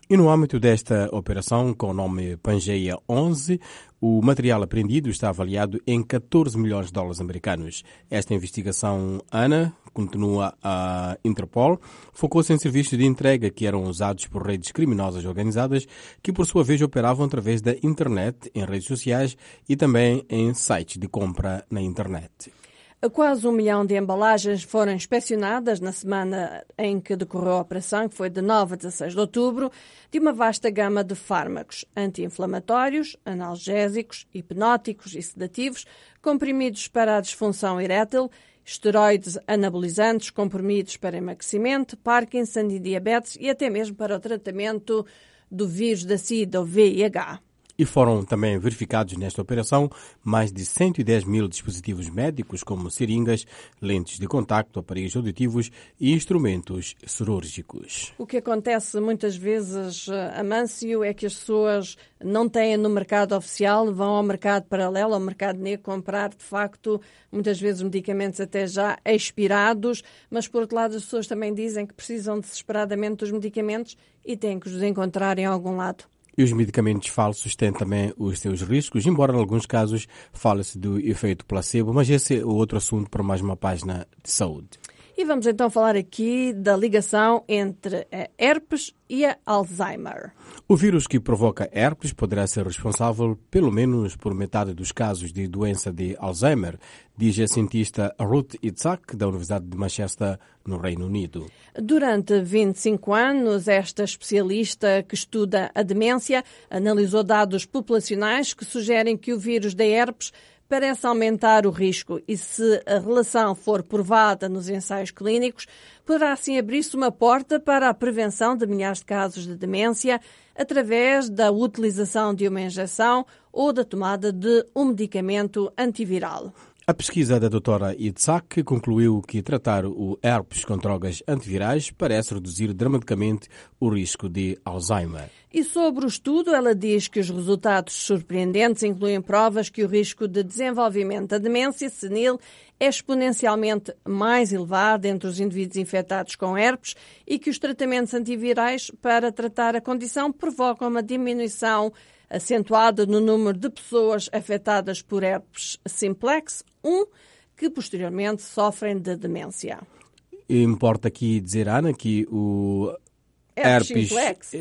E no âmbito desta operação, com o nome Pangeia 11, o material apreendido está avaliado em 14 milhões de dólares americanos. Esta investigação, Ana, continua a Interpol, focou-se em serviços de entrega que eram usados por redes criminosas organizadas que, por sua vez, operavam através da internet, em redes sociais e também em sites de compra na internet. Quase 1 milhão de embalagens foram inspecionadas na semana em que decorreu a operação, que foi de 9 a 16 de outubro, de uma vasta gama de fármacos anti-inflamatórios, analgésicos, hipnóticos e sedativos, comprimidos para a disfunção erétil, esteroides anabolizantes, comprimidos para emagrecimento, Parkinson e diabetes e até mesmo para o tratamento do vírus da SIDA ou VIH. E foram também verificados nesta operação mais de 110 mil dispositivos médicos, como seringas, lentes de contacto, aparelhos auditivos e instrumentos cirúrgicos. O que acontece muitas vezes, Amâncio, é que as pessoas não têm no mercado oficial, vão ao mercado paralelo, ao mercado negro, comprar, de facto, muitas vezes medicamentos até já expirados, mas, por outro lado, as pessoas também dizem que precisam desesperadamente dos medicamentos e têm que os encontrar em algum lado. E os medicamentos falsos têm também os seus riscos, embora em alguns casos fale-se do efeito placebo, mas esse é outro assunto para mais uma página de saúde. E vamos então falar aqui da ligação entre a herpes e a Alzheimer. O vírus que provoca herpes poderá ser responsável pelo menos por metade dos casos de doença de Alzheimer, diz a cientista Ruth Itzhak, da Universidade de Manchester, no Reino Unido. Durante 25 anos, esta especialista que estuda a demência analisou dados populacionais que sugerem que o vírus da herpes parece aumentar o risco e, se a relação for provada nos ensaios clínicos, poderá assim abrir-se uma porta para a prevenção de milhares de casos de demência através da utilização de uma injeção ou da tomada de um medicamento antiviral. A pesquisa da doutora Itzhak concluiu que tratar o herpes com drogas antivirais parece reduzir dramaticamente o risco de Alzheimer. E sobre o estudo, ela diz que os resultados surpreendentes incluem provas que o risco de desenvolvimento da demência senil é exponencialmente mais elevado entre os indivíduos infectados com herpes e que os tratamentos antivirais para tratar a condição provocam uma diminuição acentuada no número de pessoas afetadas por herpes simplex 1, que posteriormente sofrem de demência. Importa aqui dizer, Ana, que o herpes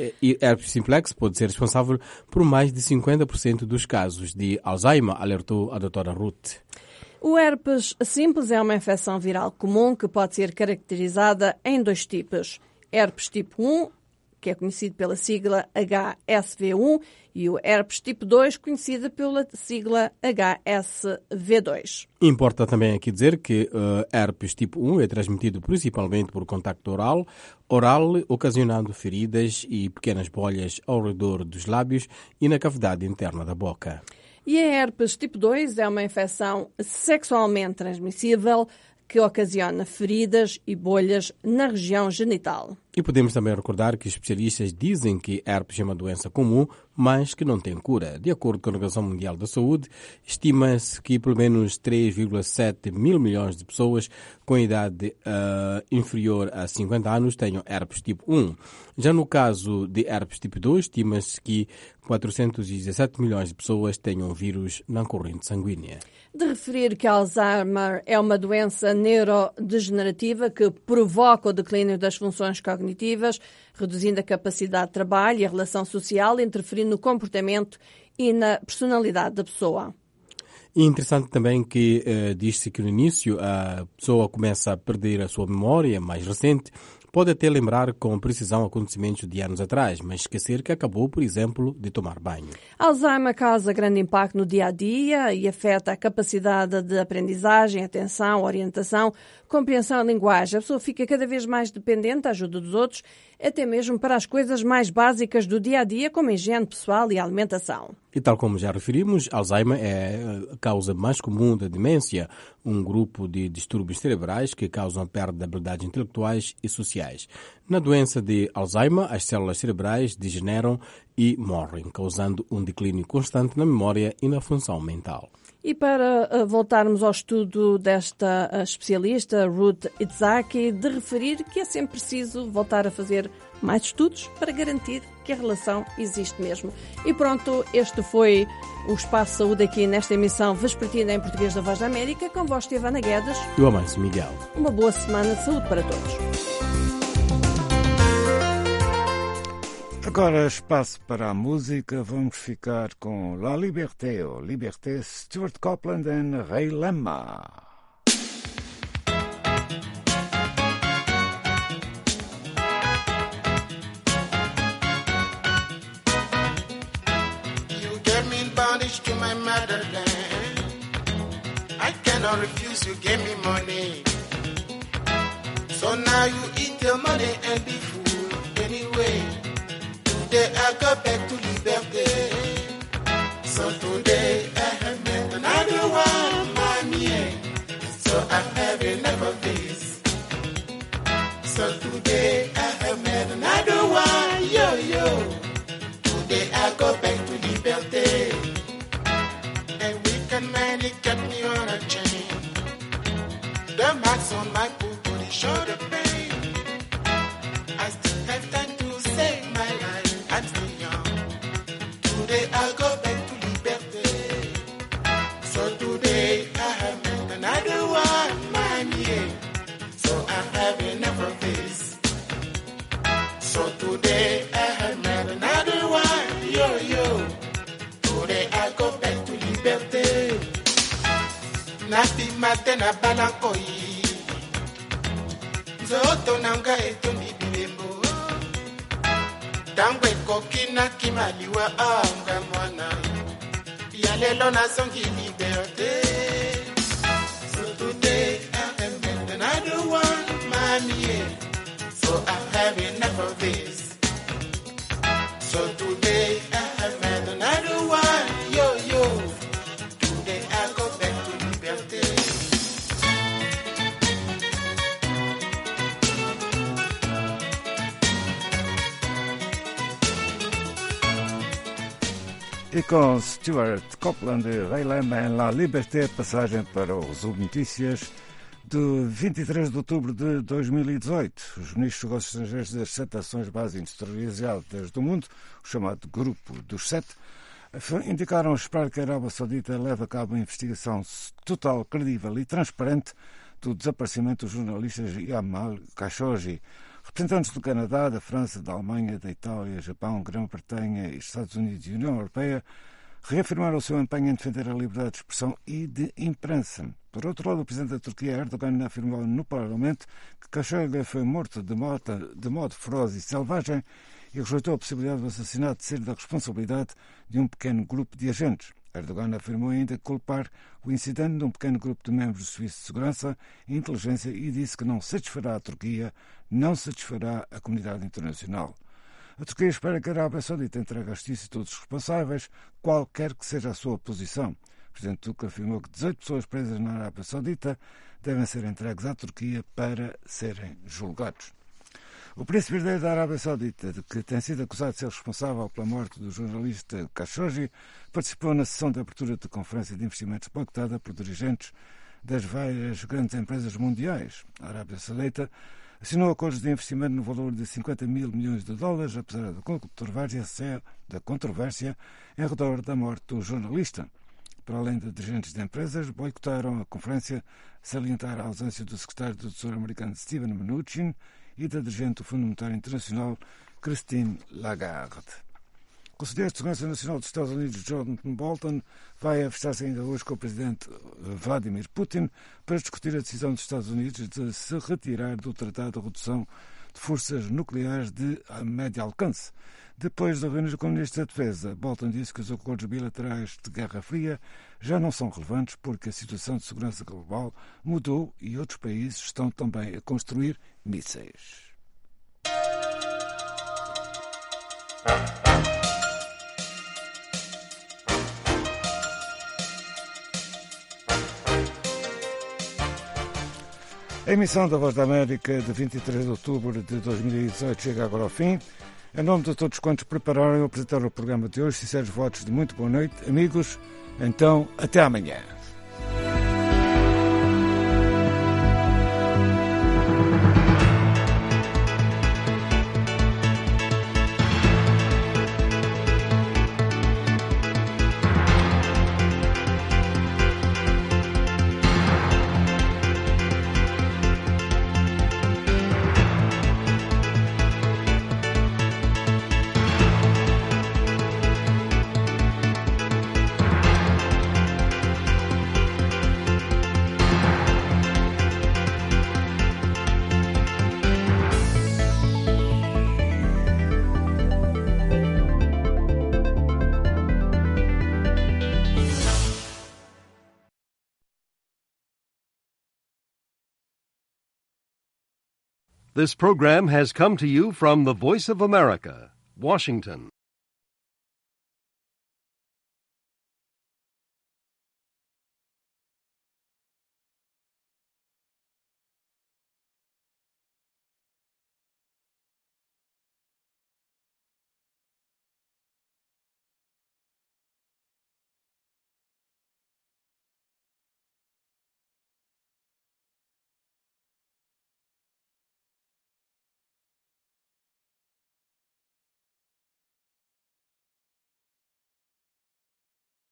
simplex pode ser responsável por mais de 50% dos casos de Alzheimer, alertou a doutora Ruth. O herpes simples é uma infecção viral comum que pode ser caracterizada em 2 tipos. Herpes tipo 1, que é conhecido pela sigla HSV1, e o herpes tipo 2, conhecido pela sigla HSV2. Importa também aqui dizer que herpes tipo 1 é transmitido principalmente por contacto oral, ocasionando feridas e pequenas bolhas ao redor dos lábios e na cavidade interna da boca. E a herpes tipo 2 é uma infecção sexualmente transmissível que ocasiona feridas e bolhas na região genital. E podemos também recordar que especialistas dizem que herpes é uma doença comum, mas que não tem cura. De acordo com a Organização Mundial da Saúde, estima-se que pelo menos 3,7 mil milhões de pessoas com idade inferior a 50 anos tenham herpes tipo 1. Já no caso de herpes tipo 2, estima-se que 417 milhões de pessoas tenham vírus na corrente sanguínea. De referir que Alzheimer é uma doença neurodegenerativa que provoca o declínio das funções cognitivas, reduzindo a capacidade de trabalho e a relação social, interferindo no comportamento e na personalidade da pessoa. E interessante também que diz-se que no início a pessoa começa a perder a sua memória mais recente, pode até lembrar com precisão acontecimentos de anos atrás, mas esquecer que acabou, por exemplo, de tomar banho. Alzheimer causa grande impacto no dia-a-dia e afeta a capacidade de aprendizagem, atenção, orientação, compreensão e linguagem. A pessoa fica cada vez mais dependente da ajuda dos outros, até mesmo para as coisas mais básicas do dia-a-dia, como a higiene pessoal e a alimentação. E tal como já referimos, Alzheimer é a causa mais comum da demência, um grupo de distúrbios cerebrais que causam perda de habilidades intelectuais e sociais. Na doença de Alzheimer, as células cerebrais degeneram e morrem, causando um declínio constante na memória e na função mental. E para voltarmos ao estudo desta especialista, Ruth Itzhaki, de referir que é sempre preciso voltar a fazer mais estudos para garantir que a relação existe mesmo. E pronto, este foi o Espaço Saúde aqui nesta emissão vespertina em português da Voz da América, com voz de Ivana Guedes e o Amancio Miguel. Uma boa semana de saúde para todos. Agora espaço para a música, vamos ficar com La Liberté, ou Liberté, Stuart Copeland e Ray Lema. You gave me bondage to my motherland. I cannot refuse, you gave me money. So now you eat your money and be fool anyway. Today I go back to liberté. So today I have met another one, mommy. So I have enough of this. So today I have met another one, yo. Today I go back to liberté. And we can manly kept me on a chain. The marks on my booty show the pain. I still have time to save my life. I'm still young. Today I go back to liberté. So today I have met another one, mommy. So I have enough of this. So today I have met another one, yo. Today I go back to liberté. Napi matena balankoi. Zoto nanga eto mibilembo. Tangwe kokina kimaliwa anga mwana. Yalelo na songi liberté. So today I have met another one, mommy. So I have enough of this. So today I have met another one, yo. Today I go back to liberté. E com Stuart Copeland e Ray Lema em La Liberté, passagem para o Resumo Notícias de 23 de outubro de 2018. Os ministros dos negócios estrangeiros das 7 nações base industrializadas do mundo, o chamado Grupo dos 7, indicaram esperar que a Arábia Saudita leve a cabo uma investigação total, credível e transparente do desaparecimento do jornalista Jamal Khashoggi. Representantes do Canadá, da França, da Alemanha, da Itália, Japão, Grã-Bretanha, Estados Unidos e União Europeia reafirmaram o seu empenho em defender a liberdade de expressão e de imprensa. Por outro lado, o presidente da Turquia, Erdogan, afirmou no Parlamento que Khashoggi foi morto de modo feroz e selvagem e rejeitou a possibilidade do assassinato ser da responsabilidade de um pequeno grupo de agentes. Erdogan afirmou ainda culpar o incidente de um pequeno grupo de membros do Serviço de Segurança e Inteligência e disse que não satisfará a Turquia, não satisfará a comunidade internacional. A Turquia espera que a Arábia Saudita entregue à justiça todos os responsáveis, qualquer que seja a sua posição. O presidente turco afirmou que 18 pessoas presas na Arábia Saudita devem ser entregues à Turquia para serem julgados. O príncipe herdeiro da Arábia Saudita, que tem sido acusado de ser responsável pela morte do jornalista Khashoggi, participou na sessão de abertura da Conferência de Investimentos pactada por dirigentes das várias grandes empresas mundiais. A Arábia Saudita assinou acordos de investimento no valor de 50 mil milhões de dólares, apesar da controvérsia em redor da morte do jornalista. Para além de dirigentes de empresas, boicotaram a conferência, salientar a ausência do secretário do Tesouro americano Steven Mnuchin e da dirigente do Fundo Monetário Internacional, Christine Lagarde. O Conselheiro de Segurança Nacional dos Estados Unidos, Jonathan Bolton, vai afastar-se ainda hoje com o presidente Vladimir Putin para discutir a decisão dos Estados Unidos de se retirar do Tratado de Redução de Forças Nucleares de Médio Alcance. Depois de reunir com o Ministro da Defesa, Bolton disse que os acordos bilaterais de Guerra Fria já não são relevantes porque a situação de segurança global mudou e outros países estão também a construir mísseis. A emissão da Voz da América de 23 de outubro de 2018 chega agora ao fim. Em nome de todos quantos prepararam e apresentaram o programa de hoje, sinceros votos de muito boa noite, amigos. Então, até amanhã. This program has come to you from the Voice of America, Washington.